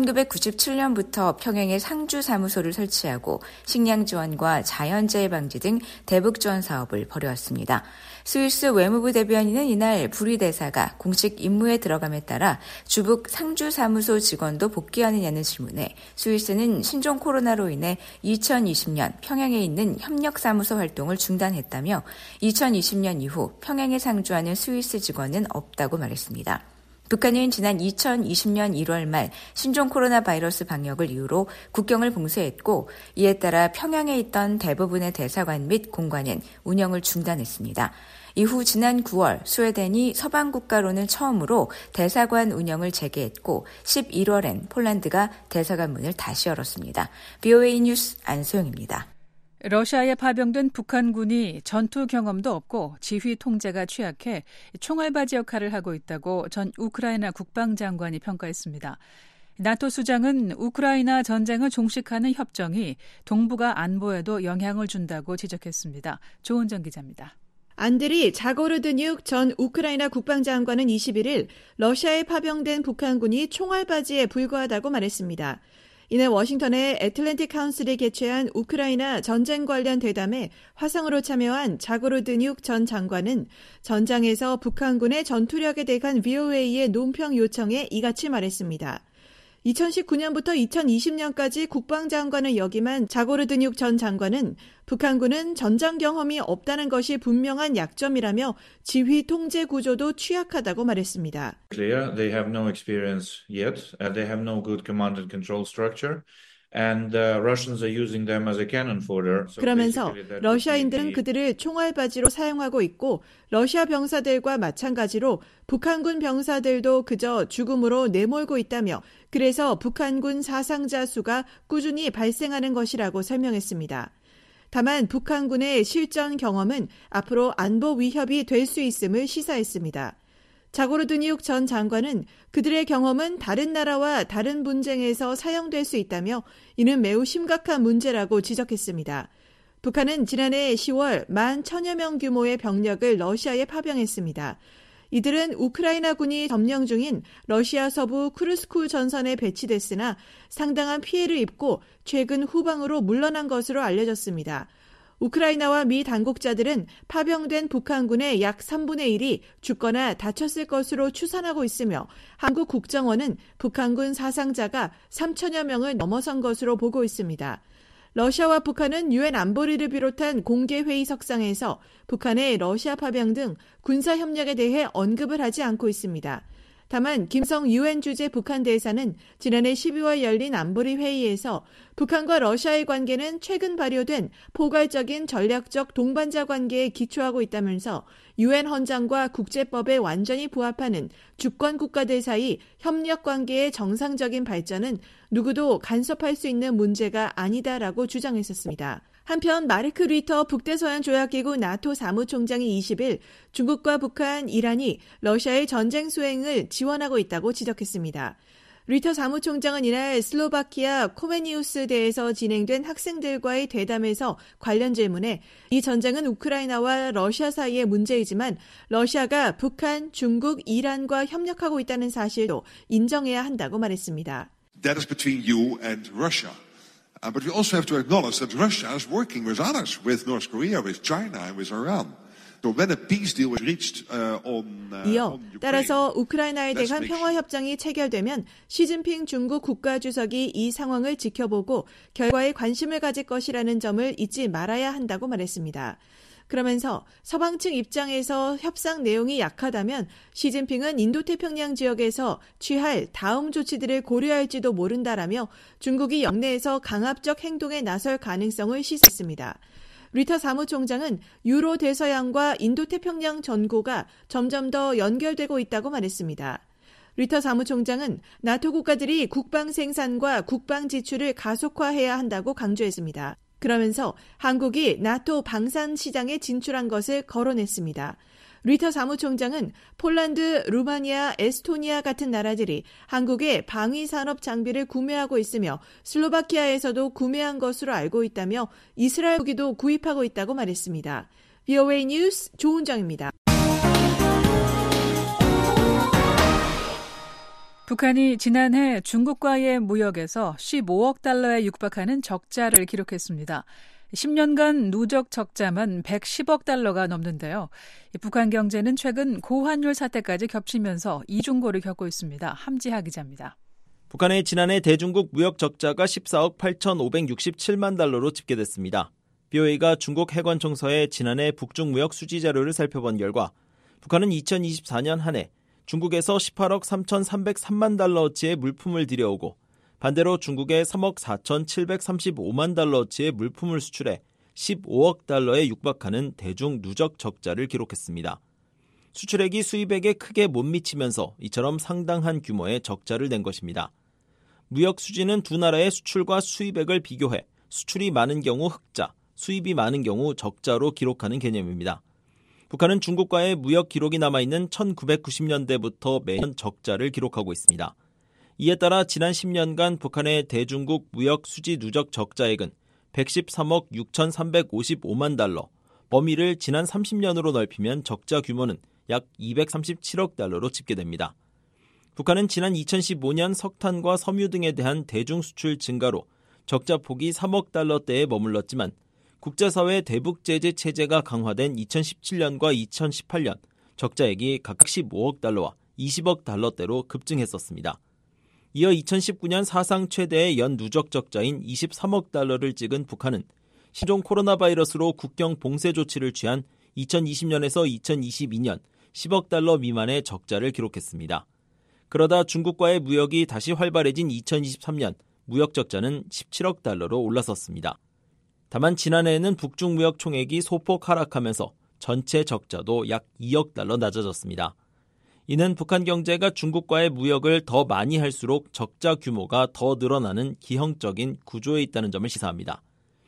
천구백구십칠년부터 평양에 상주사무소를 설치하고 식량 지원과 자연재해 방지 등 대북 지원 사업을 벌여왔습니다. 스위스 외무부 대변인은 이날 브리 대사가 공식 임무에 들어감에 따라 주북 상주사무소 직원도 복귀하느냐는 질문에 스위스는 신종 코로나로 인해 이천이십년 평양에 있는 협력사무소 활동을 중단했다며 이천이십년 이후 평양에 상주하는 스위스 직원은 없다고 말했습니다. 북한은 지난 이천이십년 일월 말 신종 코로나 바이러스 방역을 이유로 국경을 봉쇄했고 이에 따라 평양에 있던 대부분의 대사관 및 공관은 운영을 중단했습니다. 이후 지난 구월 스웨덴이 서방 국가로는 처음으로 대사관 운영을 재개했고 십일월엔 폴란드가 대사관 문을 다시 열었습니다. 비오에이 뉴스 안소영입니다. 러시아에 파병된 북한군이 전투 경험도 없고 지휘 통제가 취약해 총알바지 역할을 하고 있다고 전 우크라이나 국방장관이 평가했습니다. 나토 수장은 우크라이나 전쟁을 종식하는 협정이 동북아 안보에도 영향을 준다고 지적했습니다. 조은정 기자입니다. 안드리 자고르드뉴크 전 우크라이나 국방장관은 이십일일 러시아에 파병된 북한군이 총알바지에 불과하다고 말했습니다. 이날 워싱턴의 애틀랜틱 카운슬이 개최한 우크라이나 전쟁 관련 대담에 화상으로 참여한 자고르드뉴크 전 장관은 전장에서 북한군의 전투력에 대한 브이오에이의 논평 요청에 이같이 말했습니다. 이천십구년부터 이천이십년까지 국방장관을 역임한 자고르드뉴크 전 장관은 북한군은 전장 경험이 없다는 것이 분명한 약점이라며 지휘 통제 구조도 취약하다고 말했습니다. Clear, they have no experience yet. Uh, they have no good command and control structure. And uh, Russians are using them as a cannon fodder. So 그러면서 러시아인들은 그들을 총알바지로 사용하고 있고 러시아 병사들과 마찬가지로 북한군 병사들도 그저 죽음으로 내몰고 있다며 그래서 북한군 사상자 수가 꾸준히 발생하는 것이라고 설명했습니다. 다만 북한군의 실전 경험은 앞으로 안보 위협이 될 수 있음을 시사했습니다. 자고르드뉴크 전 장관은 그들의 경험은 다른 나라와 다른 분쟁에서 사용될 수 있다며 이는 매우 심각한 문제라고 지적했습니다. 북한은 지난해 시월 만 천여 명 규모의 병력을 러시아에 파병했습니다. 이들은 우크라이나군이 점령 중인 러시아 서부 쿠르스크 전선에 배치됐으나 상당한 피해를 입고 최근 후방으로 물러난 것으로 알려졌습니다. 우크라이나와 미 당국자들은 파병된 북한군의 약 삼분의 일이 죽거나 다쳤을 것으로 추산하고 있으며 한국 국정원은 북한군 사상자가 삼천여 명을 넘어선 것으로 보고 있습니다. 러시아와 북한은 유엔 안보리를 비롯한 공개회의석상에서 북한의 러시아 파병 등 군사협력에 대해 언급을 하지 않고 있습니다. 다만 김성 유엔 주재 북한 대사는 지난해 십이월 열린 안보리 회의에서 북한과 러시아의 관계는 최근 발효된 포괄적인 전략적 동반자 관계에 기초하고 있다면서 유엔 헌장과 국제법에 완전히 부합하는 주권 국가들 사이 협력 관계의 정상적인 발전은 누구도 간섭할 수 있는 문제가 아니다라고 주장했었습니다. 한편 마르크 리터 북대서양조약기구 나토 사무총장이 이십일 중국과 북한, 이란이 러시아의 전쟁 수행을 지원하고 있다고 지적했습니다. 리터 사무총장은 이날 슬로바키아 코메니우스대에서 진행된 학생들과의 대담에서 관련 질문에 이 전쟁은 우크라이나와 러시아 사이의 문제이지만 러시아가 북한, 중국, 이란과 협력하고 있다는 사실도 인정해야 한다고 말했습니다. That is between you and Russia. Uh, but we also have to acknowledge that Russia is working with others, with North Korea, with China, and with Iran. So when a peace deal was reached uh, on, uh, 이어 on Ukraine, 따라서 우크라이나에 대한 make 평화 협정이 체결되면 시진핑 중국 국가주석이 이 상황을 지켜보고 결과에 관심을 가질 것이라는 점을 잊지 말아야 한다고 말했습니다. 그러면서 서방 측 입장에서 협상 내용이 약하다면 시진핑은 인도태평양 지역에서 취할 다음 조치들을 고려할지도 모른다라며 중국이 영내에서 강압적 행동에 나설 가능성을 시사했습니다. 리터 사무총장은 유로 대서양과 인도태평양 전고가 점점 더 연결되고 있다고 말했습니다. 리터 사무총장은 나토 국가들이 국방 생산과 국방 지출을 가속화해야 한다고 강조했습니다. 그러면서 한국이 나토 방산 시장에 진출한 것을 거론했습니다. 리터 사무총장은 폴란드, 루마니아, 에스토니아 같은 나라들이 한국의 방위산업 장비를 구매하고 있으며 슬로바키아에서도 구매한 것으로 알고 있다며 이스라엘 무기도 구입하고 있다고 말했습니다. 브이오에이 뉴스 조은정입니다. 북한이 지난해 중국과의 무역에서 십오억 달러에 육박하는 적자를 기록했습니다. 십 년간 누적 적자만 백십억 달러가 넘는데요. 북한 경제는 최근 고환율 사태까지 겹치면서 이중고를 겪고 있습니다. 함지하 기자입니다. 북한의 지난해 대중국 무역 적자가 십사억 팔천오백육십칠만 달러로 집계됐습니다. 브이오에이가 중국 해관청서의 지난해 북중 무역 수지 자료를 살펴본 결과 북한은 이천이십사 년 한 해 중국에서 십팔억 삼천삼백삼만 달러어치의 물품을 들여오고 반대로 중국에 삼억 사천칠백삼십오만 달러어치의 물품을 수출해 십오억 달러에 육박하는 대중 누적 적자를 기록했습니다. 수출액이 수입액에 크게 못 미치면서 이처럼 상당한 규모의 적자를 낸 것입니다. 무역 수지는 두 나라의 수출과 수입액을 비교해 수출이 많은 경우 흑자, 수입이 많은 경우 적자로 기록하는 개념입니다. 북한은 중국과의 무역 기록이 남아있는 천구백구십 년대부터 매년 적자를 기록하고 있습니다. 이에 따라 지난 십 년간 북한의 대중국 무역 수지 누적 적자액은 백십삼억 육천삼백오십오만 달러, 범위를 지난 삼십 년으로 넓히면 적자 규모는 약 이백삼십칠억 달러로 집계됩니다. 북한은 지난 이천십오 년 석탄과 섬유 등에 대한 대중 수출 증가로 적자 폭이 삼억 달러대에 머물렀지만 국제사회 대북 제재 체제가 강화된 이천십칠 년과 이천십팔 년 적자액이 각각 십오억 달러와 이십억 달러대로 급증했었습니다. 이어 이천십구 년 사상 최대의 연 누적 적자인 이십삼억 달러를 찍은 북한은 신종 코로나 바이러스로 국경 봉쇄 조치를 취한 이천이십 년에서 이천이십이 년 십억 달러 미만의 적자를 기록했습니다. 그러다 중국과의 무역이 다시 활발해진 이천이십삼 년 무역 적자는 십칠억 달러로 올라섰습니다. 다만 지난해에는 북중 무역 총액이 소폭 하락하면서 전체 적자도 약 이억 달러 낮아졌습니다. 이는 북한 경제가 중국과의 무역을 더 많이 할수록 적자 규모가 더 늘어나는 기형적인 구조에 있다는 점을 시사합니다.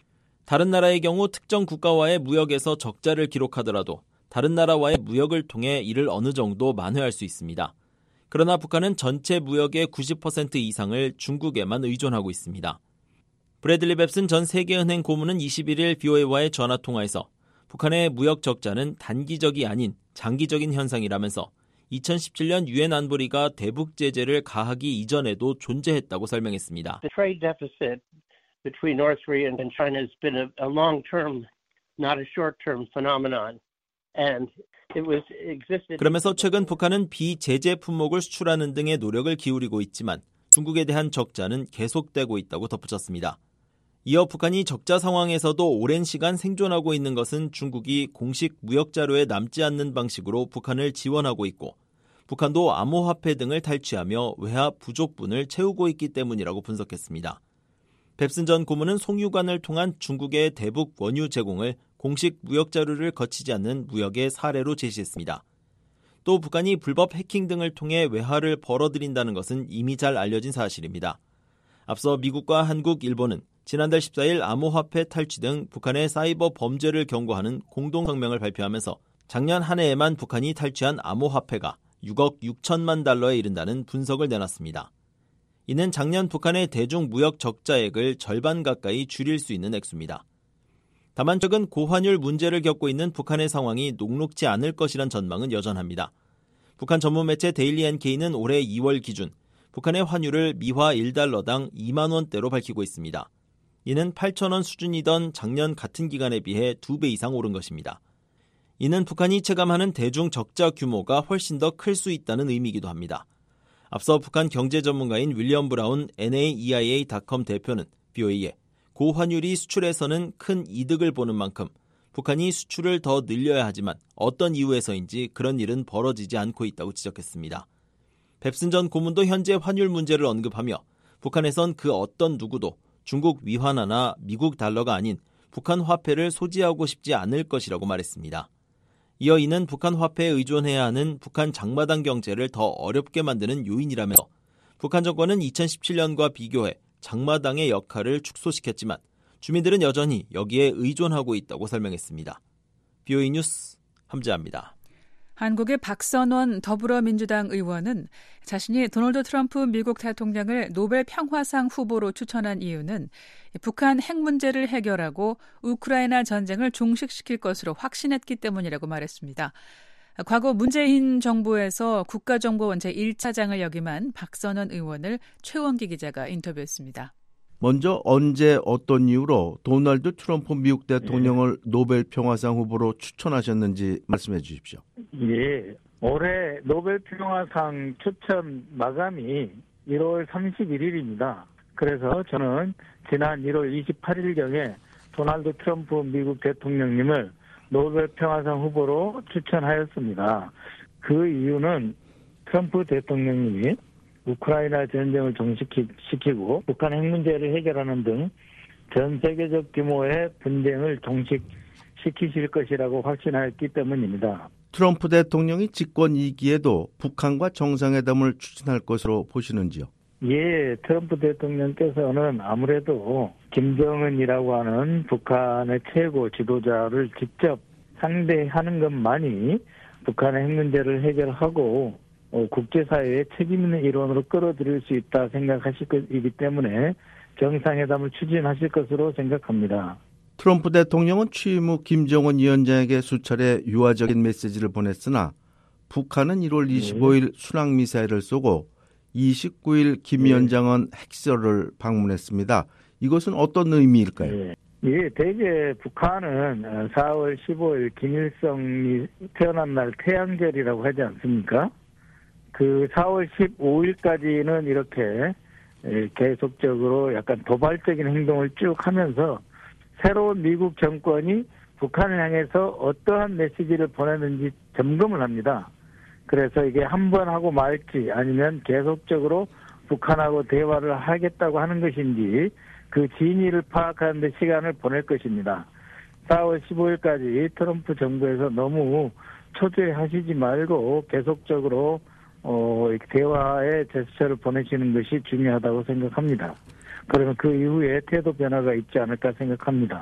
다른 나라의 경우 특정 국가와의 무역에서 적자를 기록하더라도 다른 나라와의 무역을 통해 이를 어느 정도 만회할 수 있습니다. 그러나 북한은 전체 무역의 구십 퍼센트 이상을 중국에만 의존하고 있습니다. 브래들리 뱁슨 전 세계은행 고문은 이십일 일 브이오에이와의 전화통화에서 북한의 무역 적자는 단기적이 아닌 장기적인 현상이라면서 이천십칠 년 유엔 안보리가 대북 제재를 가하기 이전에도 존재했다고 설명했습니다. The trade deficit between North Korea and China has been a, a long-term, not a short-term phenomenon. And it was existed. 그러면서 최근 북한은 비제재 품목을 수출하는 등의 노력을 기울이고 있지만 중국에 대한 적자는 계속되고 있다고 덧붙였습니다. 이어 북한이 적자 상황에서도 오랜 시간 생존하고 있는 것은 중국이 공식 무역 자료에 남지 않는 방식으로 북한을 지원하고 있고 북한도 암호화폐 등을 탈취하며 외화 부족분을 채우고 있기 때문이라고 분석했습니다. 뱁슨 전 고문은 송유관을 통한 중국의 대북 원유 제공을 공식 무역 자료를 거치지 않는 무역의 사례로 제시했습니다. 또 북한이 불법 해킹 등을 통해 외화를 벌어들인다는 것은 이미 잘 알려진 사실입니다. 앞서 미국과 한국, 일본은 지난달 십사 일 암호화폐 탈취 등 북한의 사이버 범죄를 경고하는 공동성명을 발표하면서 작년 한 해에만 북한이 탈취한 암호화폐가 육억 육천만 달러에 이른다는 분석을 내놨습니다. 이는 작년 북한의 대중 무역 적자액을 절반 가까이 줄일 수 있는 액수입니다. 다만 최근 고환율 문제를 겪고 있는 북한의 상황이 녹록지 않을 것이란 전망은 여전합니다. 북한 전문 매체 데일리 엔케이는 올해 이월 기준 북한의 환율을 미화 일 달러당 이만 원대로 밝히고 있습니다. 이는 팔천 원 수준이던 작년 같은 기간에 비해 두 배 이상 오른 것입니다. 이는 북한이 체감하는 대중 적자 규모가 훨씬 더 클 수 있다는 의미이기도 합니다. 앞서 북한 경제 전문가인 윌리엄 브라운 엔에이이아이에이 닷컴 대표는 브이오에이에 고환율이 수출에서는 큰 이득을 보는 만큼 북한이 수출을 더 늘려야 하지만 어떤 이유에서인지 그런 일은 벌어지지 않고 있다고 지적했습니다. 뱁슨 전 고문도 현재 환율 문제를 언급하며 북한에선 그 어떤 누구도 중국 위환화나 미국 달러가 아닌 북한 화폐를 소지하고 싶지 않을 것이라고 말했습니다. 이어 이는 북한 화폐에 의존해야 하는 북한 장마당 경제를 더 어렵게 만드는 요인이라면서 북한 정권은 이천십칠 년과 비교해 장마당의 역할을 축소시켰지만 주민들은 여전히 여기에 의존하고 있다고 설명했습니다. 브이오에이 뉴스 함재합니다. 한국의 박선원 더불어민주당 의원은 자신이 도널드 트럼프 미국 대통령을 노벨 평화상 후보로 추천한 이유는 북한 핵 문제를 해결하고 우크라이나 전쟁을 종식시킬 것으로 확신했기 때문이라고 말했습니다. 과거 문재인 정부에서 국가정보원 제일 차장을 역임한 박선원 의원을 최원기 기자가 인터뷰했습니다. 먼저 언제 어떤 이유로 도널드 트럼프 미국 대통령을 예. 노벨 평화상 후보로 추천하셨는지 말씀해 주십시오. 예, 올해 노벨 평화상 추천 마감이 일월 삼십일일입니다. 그래서 저는 지난 일월 이십팔일경에 도널드 트럼프 미국 대통령님을 노벨 평화상 후보로 추천하였습니다. 그 이유는 트럼프 대통령님이 우크라이나 전쟁을 종식시키고 북한 핵 문제를 해결하는 등 전 세계적 규모의 분쟁을 종식시키실 것이라고 확신하였기 때문입니다. 트럼프 대통령이 집권 이 기에도 북한과 정상회담을 추진할 것으로 보시는지요? 예, 트럼프 대통령께서는 아무래도 김정은이라고 하는 북한의 최고 지도자를 직접 상대하는 것만이 북한의 핵 문제를 해결하고 어, 국제사회의 책임 있는 일원으로 끌어들일 수 있다 생각하실 것이기 때문에 정상회담을 추진하실 것으로 생각합니다. 트럼프 대통령은 취임 후 김정은 위원장에게 수차례 유화적인 메시지를 보냈으나 북한은 일월 이십오일 순항미사일을 쏘고 이십구일 김 위원장은 핵시설을 방문했습니다. 이것은 어떤 의미일까요? 예, 예 대개 북한은 사월 십오일 김일성이 태어난 날 태양절이라고 하지 않습니까? 그 사월 십오일까지는 이렇게 계속적으로 약간 도발적인 행동을 쭉 하면서 새로운 미국 정권이 북한을 향해서 어떠한 메시지를 보내는지 점검을 합니다. 그래서 이게 한 번 하고 말지 아니면 계속적으로 북한하고 대화를 하겠다고 하는 것인지 그 진위를 파악하는 데 시간을 보낼 것입니다. 사월 십오일까지 트럼프 정부에서 너무 초조해하시지 말고 계속적으로 어, 대화의 제스처를 보내시는 것이 중요하다고 생각합니다. 그러면 그 이후에 태도 변화가 있지 않을까 생각합니다.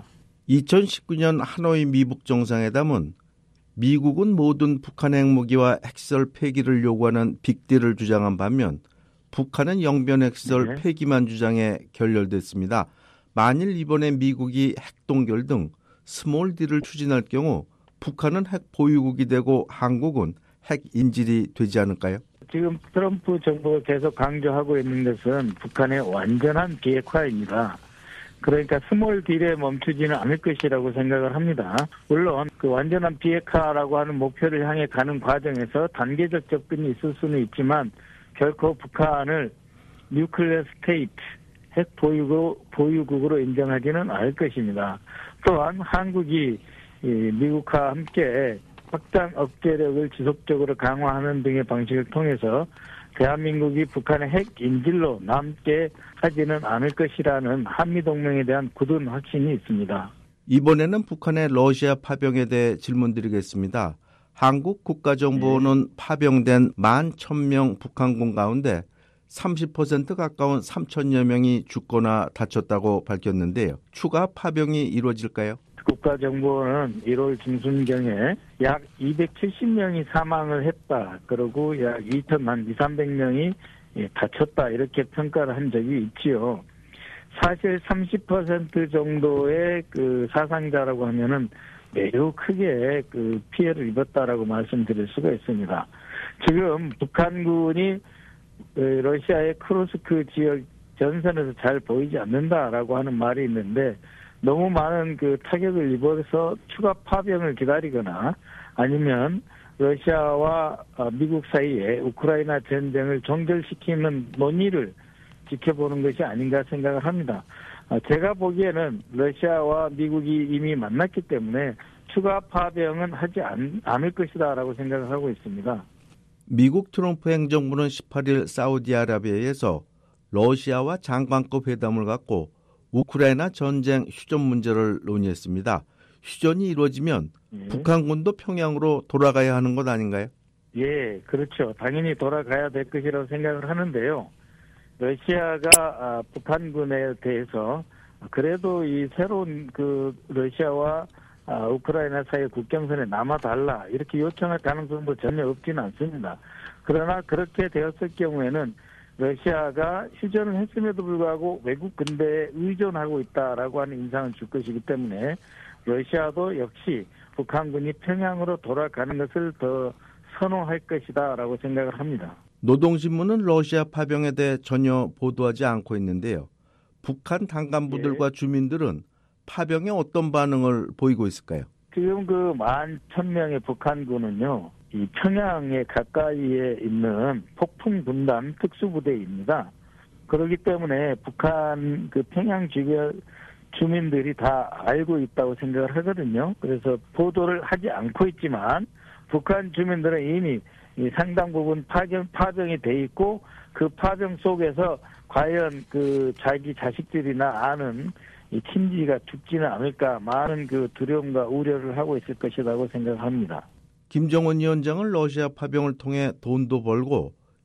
이천십구년 하노이 미북 정상회담은 미국은 모든 북한 핵무기와 핵시설 폐기를 요구하는 빅딜을 주장한 반면 북한은 영변 핵시설 네. 폐기만 주장해 결렬됐습니다. 만일 이번에 미국이 핵동결 등 스몰 딜을 추진할 경우 북한은 핵 보유국이 되고 한국은 핵 인질이 되지 않을까요? 지금 트럼프 정부가 계속 강조하고 있는 것은 북한의 완전한 비핵화입니다. 그러니까 스몰 딜에 멈추지는 않을 것이라고 생각을 합니다. 물론 그 완전한 비핵화라고 하는 목표를 향해 가는 과정에서 단계적 접근이 있을 수는 있지만 결코 북한을 뉴클리어 스테이트, 핵 보유국, 보유국으로 인정하지는 않을 것입니다. 또한 한국이 미국과 함께 확장 억제력을 지속적으로 강화하는 등의 방식을 통해서 대한민국이 북한의 핵 인질로 남게 하지는 않을 것이라는 한미동맹에 대한 굳은 확신이 있습니다. 이번에는 북한의 러시아 파병에 대해 질문드리겠습니다. 한국 국가정보원은 네. 파병된 만 천 명 북한군 가운데 삼십 퍼센트 가까운 삼천여 명이 죽거나 다쳤다고 밝혔는데요. 추가 파병이 이루어질까요? 국가정보원은 일월 중순경에 약 이백칠십 명이 사망을 했다. 그리고 약 이천, 이삼백 명이 다쳤다. 이렇게 평가를 한 적이 있지요. 사실 삼십 퍼센트 정도의 그 사상자라고 하면은 매우 크게 그 피해를 입었다라고 말씀드릴 수가 있습니다. 지금 북한군이 러시아의 크루스크 지역 전선에서 잘 보이지 않는다라고 하는 말이 있는데 너무 많은 그 타격을 입어서 추가 파병을 기다리거나 아니면 러시아와 미국 사이에 우크라이나 전쟁을 종결시키는 논의를 지켜보는 것이 아닌가 생각을 합니다. 제가 보기에는 러시아와 미국이 이미 만났기 때문에 추가 파병은 하지 않, 않을 것이다라고 생각을 하고 있습니다. 미국 트럼프 행정부는 십팔일 사우디아라비아에서 러시아와 장관급 회담을 갖고 우크라이나 전쟁 휴전 문제를 논의했습니다. 휴전이 이루어지면 예. 북한군도 평양으로 돌아가야 하는 것 아닌가요? 예, 그렇죠. 당연히 돌아가야 될 것이라고 생각을 하는데요. 러시아가 아, 북한군에 대해서 그래도 이 새로운 그 러시아와 아, 우크라이나 사이 국경선에 남아달라 이렇게 요청할 가능성도 전혀 없지는 않습니다. 그러나 그렇게 되었을 경우에는 러시아가 휴전을 했음에도 불구하고 외국 군대에 의존하고 있다라고 하는 인상을 줄 것이기 때문에 러시아도 역시 북한군이 평양으로 돌아가는 것을 더 선호할 것이다라고 생각을 합니다. 노동신문은 러시아 파병에 대해 전혀 보도하지 않고 있는데요. 북한 당간부들과 예. 주민들은 파병에 어떤 반응을 보이고 있을까요? 지금 그 만 천 명의 북한군은요. 이 평양에 가까이에 있는 폭풍 군단 특수부대입니다. 그렇기 때문에 북한 그 평양 주변 주민들이 다 알고 있다고 생각을 하거든요. 그래서 보도를 하지 않고 있지만 북한 주민들은 이미 상당 부분 파병, 파병이 돼 있고 그 파병 속에서 과연 그 자기 자식들이나 아는 이 친지가 죽지는 않을까 많은 그 두려움과 우려를 하고 있을 것이라고 생각합니다. 김정은 위원장은 러시아 파병을 통해 돈도 벌고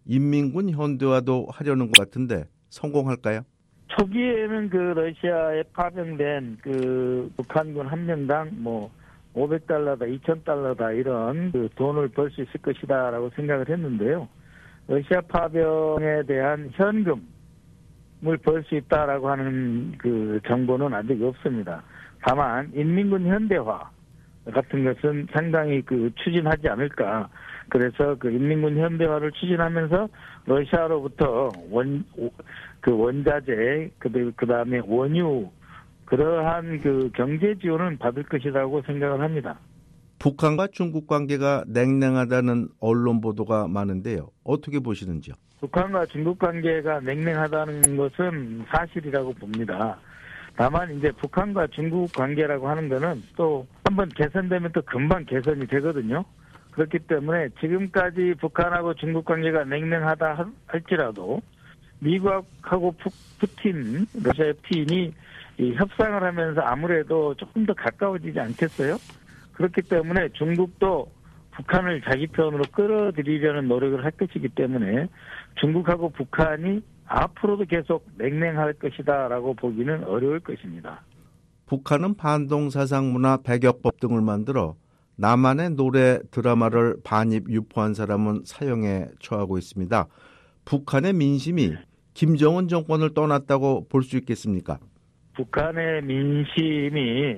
인민군 현대화도 하려는 것 같은데 성공할까요? 초기에는 그 러시아에 파병된 그 북한군 한 명당 뭐 오백 달러다 이천 달러다 이런 그 돈을 벌 수 있을 것이다라고 생각을 했는데요. 러시아 파병에 대한 현금을 벌 수 있다라고 하는 그 정보는 아직 없습니다. 다만 인민군 현대화 같은 것은 상당히 그 추진하지 않을까. 그래서 그 인민군 현대화를 추진하면서 러시아로부터 원 그 원자재 그 그다음에 원유 그러한 그 경제 지원은 받을 것이라고 생각을 합니다. 북한과 중국 관계가 냉랭하다는 언론 보도가 많은데요. 어떻게 보시는지요? 북한과 중국 관계가 냉랭하다는 것은 사실이라고 봅니다. 다만 이제 북한과 중국 관계라고 하는 거는 또 한번 개선되면 또 금방 개선이 되거든요. 그렇기 때문에 지금까지 북한하고 중국 관계가 냉랭하다 할지라도 미국하고 푸틴, 러시아의 푸틴이 이 협상을 하면서 아무래도 조금 더 가까워지지 않겠어요? 그렇기 때문에 중국도 북한을 자기 편으로 끌어들이려는 노력을 할 것이기 때문에 중국하고 북한이 앞으로도 계속 냉랭할 것이다라고 보기는 어려울 것입니다. 북한은 반동사상문화 백여법 등을 만들어 남한의 노래, 드라마를 반입, 유포한 사람은 사형에 처하고 있습니다. 북한의 민심이 김정은 정권을 떠났다고 볼 수 있겠습니까? 북한의 민심이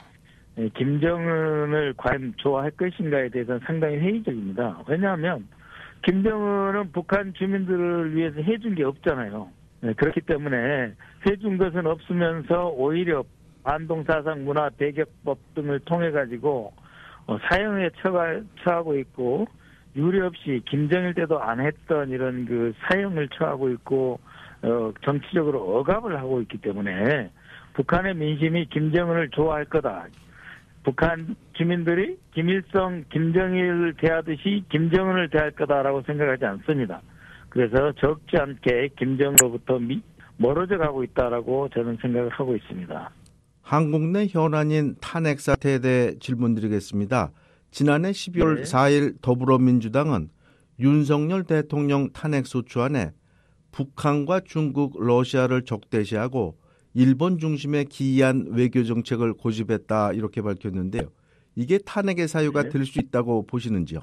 김정은을 과연 좋아할 것인가에 대해서는 상당히 회의적입니다. 왜냐하면 김정은은 북한 주민들을 위해서 해준 게 없잖아요. 그렇기 때문에 해준 것은 없으면서 오히려 반동사상 문화 배격법 등을 통해 가지고 사형에 처가, 처하고 있고 유례없이 김정일 때도 안 했던 이런 그 사형을 처하고 있고 어, 정치적으로 억압을 하고 있기 때문에 북한의 민심이 김정은을 좋아할 거다. 북한 주민들이 김일성, 김정일을 대하듯이 김정은을 대할 거다라고 생각하지 않습니다. 그래서 적지 않게 김정은으로부터 미, 멀어져 가고 있다라고 저는 생각을 하고 있습니다. 한국 내 현안인 탄핵 사태에 대해 질문드리겠습니다. 지난해 십이월 네. 사일 더불어민주당은 윤석열 대통령 탄핵 소추안에 북한과 중국, 러시아를 적대시하고 일본 중심에 기이한 외교 정책을 고집했다 이렇게 밝혔는데요. 이게 탄핵의 사유가 네. 될 수 있다고 보시는지요?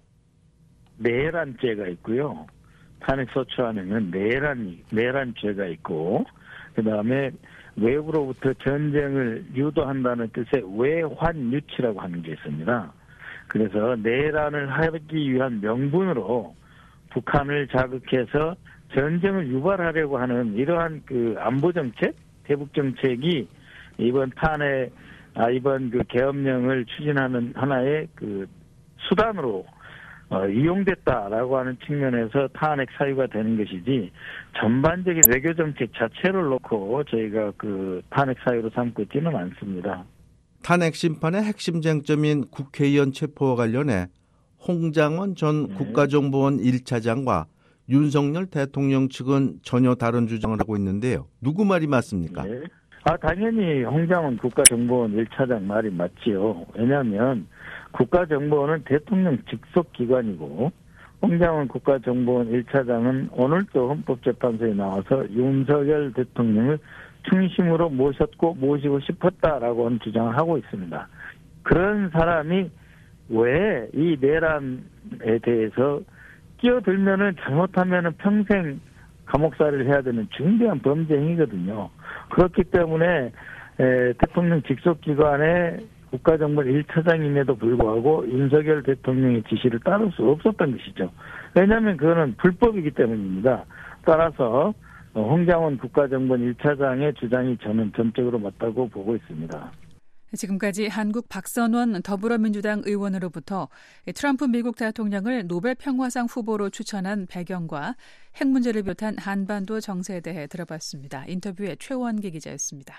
내란죄가 있고요. 탄핵 소추안에는 내란 내란죄가 있고 그다음에 외부로부터 전쟁을 유도한다는 뜻의 외환유치라고 하는 게 있습니다. 그래서 내란을 하기 위한 명분으로 북한을 자극해서 전쟁을 유발하려고 하는 이러한 그 안보 정책, 대북 정책이 이번 탄핵, 아 이번 그 계엄령을 추진하는 하나의 그 수단으로 어, 이용됐다라고 하는 측면에서 탄핵 사유가 되는 것이지 전반적인 외교 정책 자체를 놓고 저희가 그 탄핵 사유로 삼고 있지는 않습니다. 탄핵 심판의 핵심 쟁점인 국회의원 체포와 관련해 홍장원 전 네. 국가정보원 일 차장과 윤석열 대통령 측은 전혀 다른 주장을 하고 있는데요. 누구 말이 맞습니까? 네. 아 당연히 홍장원 국가정보원 일 차장 말이 맞지요. 왜냐하면 국가정보원은 대통령 직속 기관이고 홍장원 국가정보원 일 차장은 오늘도 헌법재판소에 나와서 윤석열 대통령을 중심으로 모셨고 모시고 싶었다라고 하는 주장을 하고 있습니다. 그런 사람이 왜 이 내란에 대해서 끼어들면은 잘못하면은 평생 감옥살이를 해야 되는 중대한 범죄 행위거든요. 그렇기 때문에 에, 대통령 직속기관의 국가정보원 일 차장임에도 불구하고 윤석열 대통령의 지시를 따를 수 없었던 것이죠. 왜냐하면 그거는 불법이기 때문입니다. 따라서 홍장원 국가정보원 일 차장의 주장이 저는 전적으로 맞다고 보고 있습니다. 지금까지 한국 박선원 더불어민주당 의원으로부터 트럼프 미국 대통령을 노벨 평화상 후보로 추천한 배경과 핵 문제를 비롯한 한반도 정세에 대해 들어봤습니다. 인터뷰의 최원기 기자였습니다.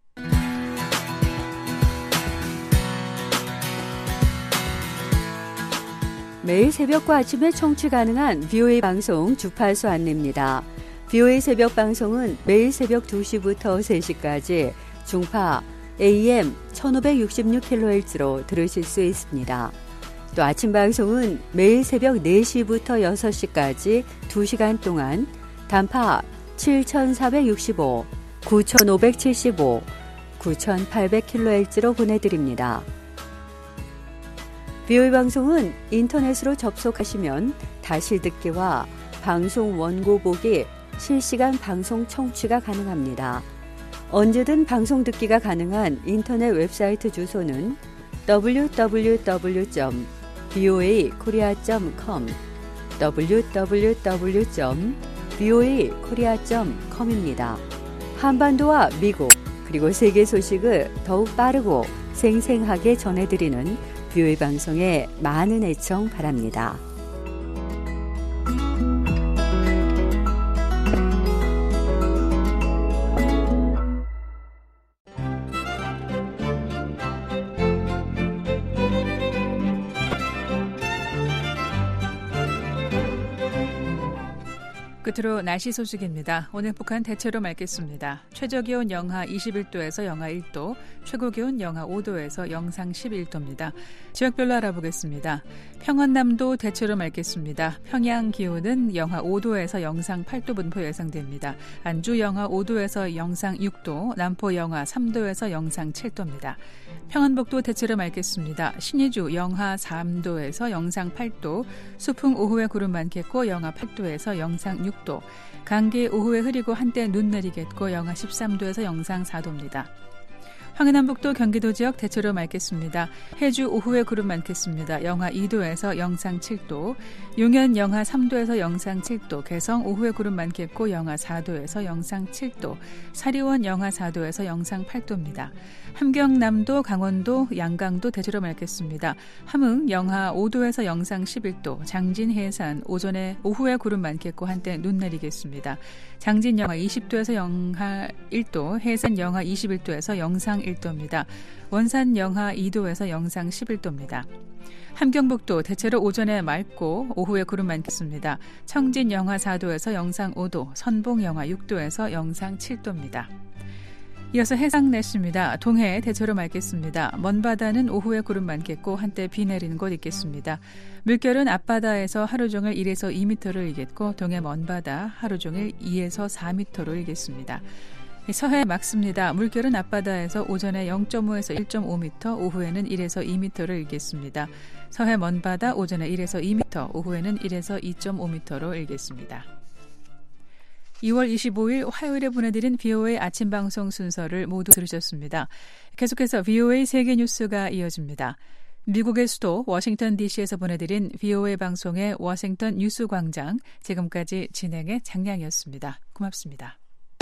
매일 새벽과 아침에 청취 가능한 브이오에이 방송 주파수 안내입니다. 브이오에이 새벽 방송은 매일 새벽 두 시부터 세 시까지 중파 에이엠 천오백육십육 킬로헤르츠로 들으실 수 있습니다. 또 아침 방송은 매일 새벽 네 시부터 여섯 시까지 두 시간 동안 단파 칠천사백육십오, 구천오백칠십오, 구천팔백 킬로헤르츠로 보내드립니다. 비오이 방송은 인터넷으로 접속하시면 다시 듣기와 방송 원고 보기, 실시간 방송 청취가 가능합니다. 언제든 방송 듣기가 가능한 인터넷 웹사이트 주소는 더블유 더블유 더블유 점 비오에이 코리아 점 컴, 더블유 더블유 더블유 점 비오에이 코리아 점 컴입니다. 한반도와 미국 그리고 세계 소식을 더욱 빠르고 생생하게 전해드리는 비오에이 방송에 많은 애청 바랍니다. 끝으로 날씨 소식입니다. 오늘 북한 대체로 맑겠습니다. 최저기온 영하 이십일 도에서 영하 일 도, 최고기온 영하 오 도에서 영상 십일 도입니다. 지역별로 알아보겠습니다. 평안남도 대체로 맑겠습니다. 평양 기온은 영하 오 도에서 영상 팔 도 분포 예상됩니다. 안주 영하 오 도에서 영상 육 도, 남포 영하 삼 도에서 영상 칠 도입니다. 평안북도 대체로 맑겠습니다. 신의주 영하 삼 도에서 영상 팔 도, 수풍 오후에 구름 많겠고 영하 팔 도에서 영상 육 도, 강계 오후에 흐리고 한때 눈 내리겠고 영하 십삼 도에서 영상 사 도입니다. 황해남북도 경기도 지역 대체로 맑겠습니다. 해주 오후에 구름 많겠습니다. 영하 이 도에서 영상 칠 도, 용현 영하 삼 도에서 영상 칠 도, 개성 오후에 구름 많겠고 영하 사 도에서 영상 칠 도, 사리원 영하 사 도에서 영상 팔 도입니다. 함경남도, 강원도, 양강도 대체로 맑겠습니다. 함흥 영하 오 도에서 영상 십일 도, 장진 해산 오전에 오후에 구름 많겠고 한때 눈 내리겠습니다. 장진 영하 이십 도에서 영하 일 도, 해산 영하 이십일 도에서 영상 일 도입니다. 원산 영하 이 도에서 영상 십일 도입니다. 함경북도 대체로 오전에 맑고 오후에 구름 많겠습니다. 청진 영하 사 도에서 영상 오 도, 선봉 영하 육 도에서 영상 칠 도입니다. 이어서 해상 날씨입니다. 동해 대체로 맑겠습니다. 먼바다는 오후에 구름 많겠고 한때 비 내리는 곳 있겠습니다. 물결은 앞바다에서 하루 종일 일에서 이 미터를 일겠고 동해 먼바다 하루 종일 이에서 사 미터로 일겠습니다. 서해 맑습니다. 물결은 앞바다에서 오전에 영 점 오에서 일 점 오 미터, 오후에는 일에서 이 미터를 일겠습니다. 서해 먼바다 오전에 일에서 이 미터, 오후에는 일에서 이 점 오 미터로 일겠습니다. 이월 이십오일 화요일에 보내드린 비오에이 아침 방송 순서를 모두 들으셨습니다. 계속해서 비오에이 세계 뉴스가 이어집니다. 미국의 수도 워싱턴 디씨에서 보내드린 비오에이 방송의 워싱턴 뉴스 광장, 지금까지 진행의 장량이었습니다. 고맙습니다.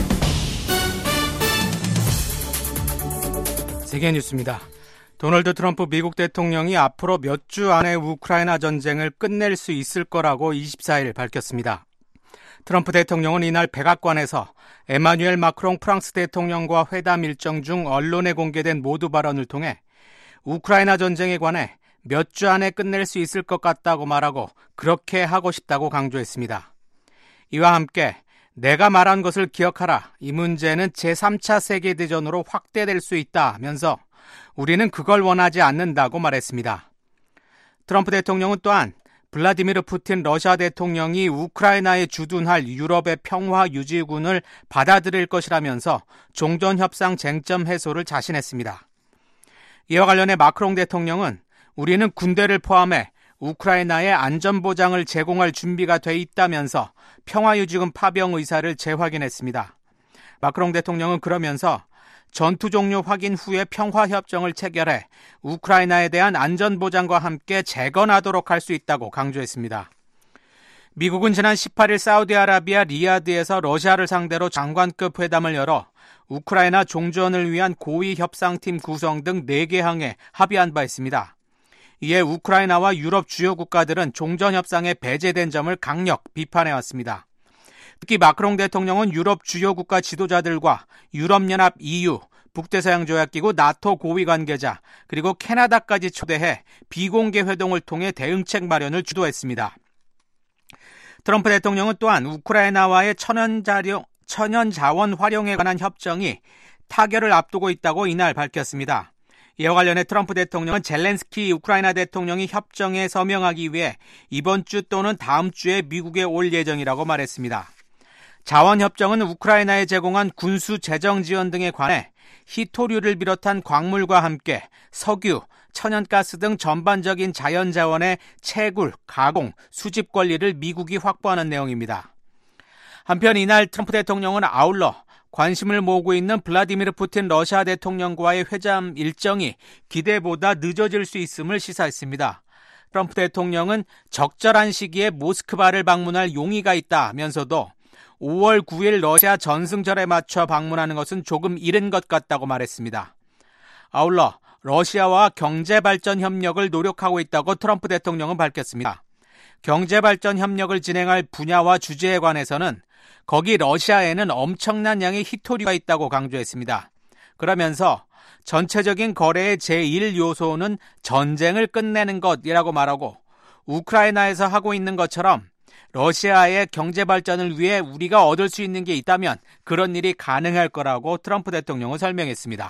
세계 뉴스입니다. 도널드 트럼프 미국 대통령이 앞으로 몇 주 안에 우크라이나 전쟁을 끝낼 수 있을 거라고 이십사일 밝혔습니다. 트럼프 대통령은 이날 백악관에서 에마뉴엘 마크롱 프랑스 대통령과 회담 일정 중 언론에 공개된 모두 발언을 통해 우크라이나 전쟁에 관해 몇 주 안에 끝낼 수 있을 것 같다고 말하고 그렇게 하고 싶다고 강조했습니다. 이와 함께 내가 말한 것을 기억하라. 이 문제는 제삼 차 세계대전으로 확대될 수 있다면서 우리는 그걸 원하지 않는다고 말했습니다. 트럼프 대통령은 또한 블라디미르 푸틴 러시아 대통령이 우크라이나에 주둔할 유럽의 평화 유지군을 받아들일 것이라면서 종전협상 쟁점 해소를 자신했습니다. 이와 관련해 마크롱 대통령은 우리는 군대를 포함해 우크라이나에 안전보장을 제공할 준비가 돼 있다면서 평화유지군 파병 의사를 재확인했습니다. 마크롱 대통령은 그러면서 전투 종료 확인 후에 평화협정을 체결해 우크라이나에 대한 안전보장과 함께 재건하도록 할 수 있다고 강조했습니다. 미국은 지난 십팔일 사우디아라비아 리야드에서 러시아를 상대로 장관급 회담을 열어 우크라이나 종전을 위한 고위협상팀 구성 등 네 개 항에 합의한 바 있습니다. 이에 우크라이나와 유럽 주요 국가들은 종전협상에 배제된 점을 강력 비판해왔습니다. 특히 마크롱 대통령은 유럽 주요 국가 지도자들과 유럽연합 이유, 북대서양조약기구 나토 고위 관계자, 그리고 캐나다까지 초대해 비공개 회동을 통해 대응책 마련을 주도했습니다. 트럼프 대통령은 또한 우크라이나와의 천연자료, 천연자원 활용에 관한 협정이 타결을 앞두고 있다고 이날 밝혔습니다. 이와 관련해 트럼프 대통령은 젤렌스키 우크라이나 대통령이 협정에 서명하기 위해 이번 주 또는 다음 주에 미국에 올 예정이라고 말했습니다. 자원협정은 우크라이나에 제공한 군수 재정 지원 등에 관해 히토류를 비롯한 광물과 함께 석유, 천연가스 등 전반적인 자연자원의 채굴, 가공, 수집 권리를 미국이 확보하는 내용입니다. 한편 이날 트럼프 대통령은 아울러 관심을 모으고 있는 블라디미르 푸틴 러시아 대통령과의 회담 일정이 기대보다 늦어질 수 있음을 시사했습니다. 트럼프 대통령은 적절한 시기에 모스크바를 방문할 용의가 있다면서도 오월 구일 러시아 전승절에 맞춰 방문하는 것은 조금 이른 것 같다고 말했습니다. 아울러 러시아와 경제발전 협력을 노력하고 있다고 트럼프 대통령은 밝혔습니다. 경제발전 협력을 진행할 분야와 주제에 관해서는 거기 러시아에는 엄청난 양의 히토류가 있다고 강조했습니다. 그러면서 전체적인 거래의 제일 요소는 전쟁을 끝내는 것이라고 말하고 우크라이나에서 하고 있는 것처럼 러시아의 경제 발전을 위해 우리가 얻을 수 있는 게 있다면 그런 일이 가능할 거라고 트럼프 대통령은 설명했습니다.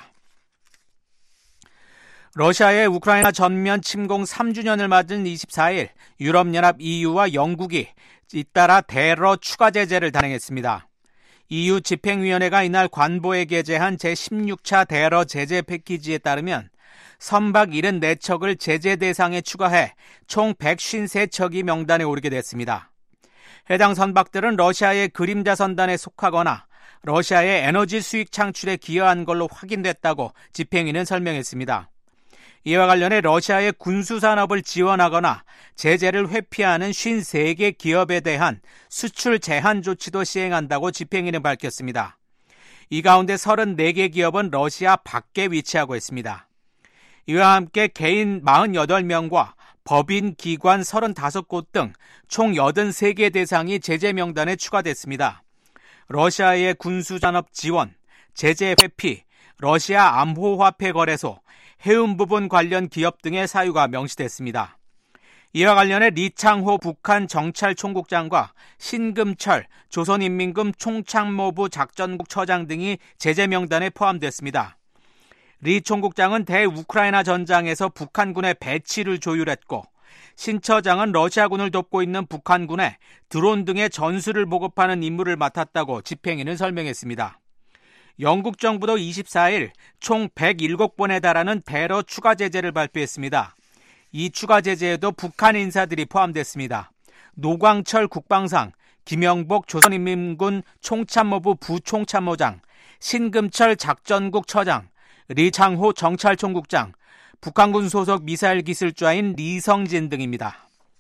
러시아의 우크라이나 전면 침공 삼 주년을 맞은 이십사일 유럽연합 이유와 영국이 잇따라 대러 추가 제재를 단행했습니다. 이유 집행위원회가 이날 관보에 게재한 제십육 차 대러 제재 패키지에 따르면 선박 칠십사 척을 제재 대상에 추가해 총 백오십삼 척이 명단에 오르게 됐습니다. 해당 선박들은 러시아의 그림자 선단에 속하거나 러시아의 에너지 수익 창출에 기여한 걸로 확인됐다고 집행위는 설명했습니다. 이와 관련해 러시아의 군수산업을 지원하거나 제재를 회피하는 오십삼 개 기업에 대한 수출 제한 조치도 시행한다고 집행위는 밝혔습니다. 이 가운데 서른네 개 기업은 러시아 밖에 위치하고 있습니다. 이와 함께 개인 사십팔 명과 법인 기관 서른다섯 곳 등 총 팔십삼 개 대상이 제재 명단에 추가됐습니다. 러시아의 군수산업 지원, 제재 회피, 러시아 암호화폐 거래소, 해운 부분 관련 기업 등의 사유가 명시됐습니다. 이와 관련해 리창호 북한 정찰총국장과 신금철 조선인민군 총참모부 작전국 처장 등이 제재 명단에 포함됐습니다. 리 총국장은 대우크라이나 전장에서 북한군의 배치를 조율했고 신 처장은 러시아군을 돕고 있는 북한군에 드론 등의 전술을 보급하는 임무를 맡았다고 집행위는 설명했습니다. 영국 정부도 이십사일 총 백칠 번에 달하는 대러 추가 제재를 발표했습니다. 이 추가 제재에도 북한 인사들이 포함됐습니다. 노광철 국방상, 김영복 조선인민군 총참모부 부총참모장, 신금철 작전국 처장, 리창호 정찰총국장, 북한군 소속 미사일 기술자인 리성진 등입니다.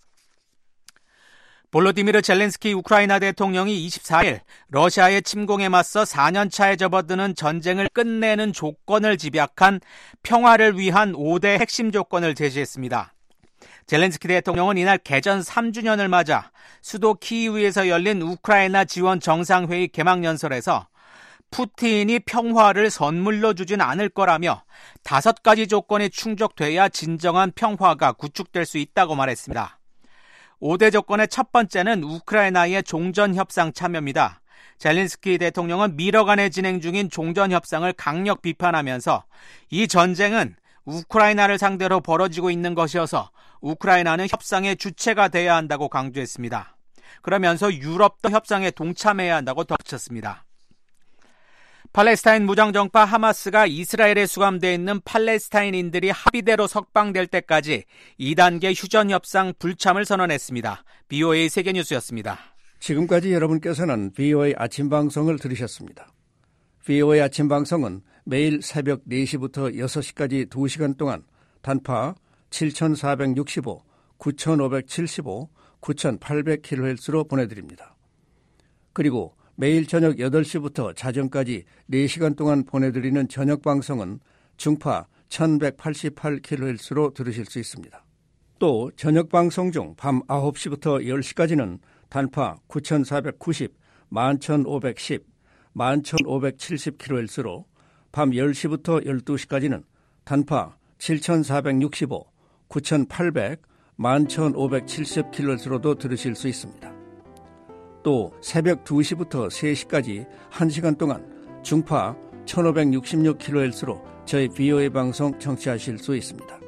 볼로디미르 젤렌스키 우크라이나 대통령이 이십사일 러시아의 침공에 맞서 사 년 차에 접어드는 전쟁을 끝내는 조건을 집약한 평화를 위한 오 대 핵심 조건을 제시했습니다. 젤렌스키 대통령은 이날 개전 삼 주년을 맞아 수도 키이우에서 열린 우크라이나 지원 정상회의 개막연설에서 푸틴이 평화를 선물로 주진 않을 거라며 다섯 가지 조건이 충족돼야 진정한 평화가 구축될 수 있다고 말했습니다. 오 대 조건의 첫 번째는 우크라이나의 종전협상 참여입니다. 젤렌스키 대통령은 미러 간에 진행 중인 종전협상을 강력 비판하면서 이 전쟁은 우크라이나를 상대로 벌어지고 있는 것이어서 우크라이나는 협상의 주체가 돼야 한다고 강조했습니다. 그러면서 유럽도 협상에 동참해야 한다고 덧붙였습니다. 팔레스타인 무장정파 하마스가 이스라엘에 수감되어 있는 팔레스타인인들이 합의대로 석방될 때까지 이 단계 휴전협상 불참을 선언했습니다. 비오에이 세계뉴스였습니다. 지금까지 여러분께서는 비오에이 아침방송을 들으셨습니다. 비오에이 아침방송은 매일 새벽 네 시부터 여섯 시까지 두 시간 동안 단파 칠천사백육십오, 구천오백칠십오, 구천팔백 킬로헤르츠로 보내드립니다. 그리고 매일 저녁 여덟 시부터 자정까지 네 시간 동안 보내드리는 저녁방송은 중파 천백팔십팔 킬로헤르츠로 들으실 수 있습니다. 또 저녁방송 중 밤 아홉 시부터 열 시까지는 단파 구천사백구십, 만천오백십, 만천오백칠십 킬로헤르츠로 밤 열 시부터 열두 시까지는 단파 칠천사백육십오, 구천팔백, 만천오백칠십 킬로헤르츠로도 들으실 수 있습니다. 또 새벽 두 시부터 세 시까지 한 시간 동안 중파 천오백육십육 킬로헤르츠로 저희 비오에이 방송 청취하실 수 있습니다.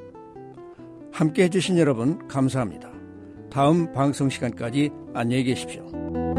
함께해 주신 여러분 감사합니다. 다음 방송 시간까지 안녕히 계십시오.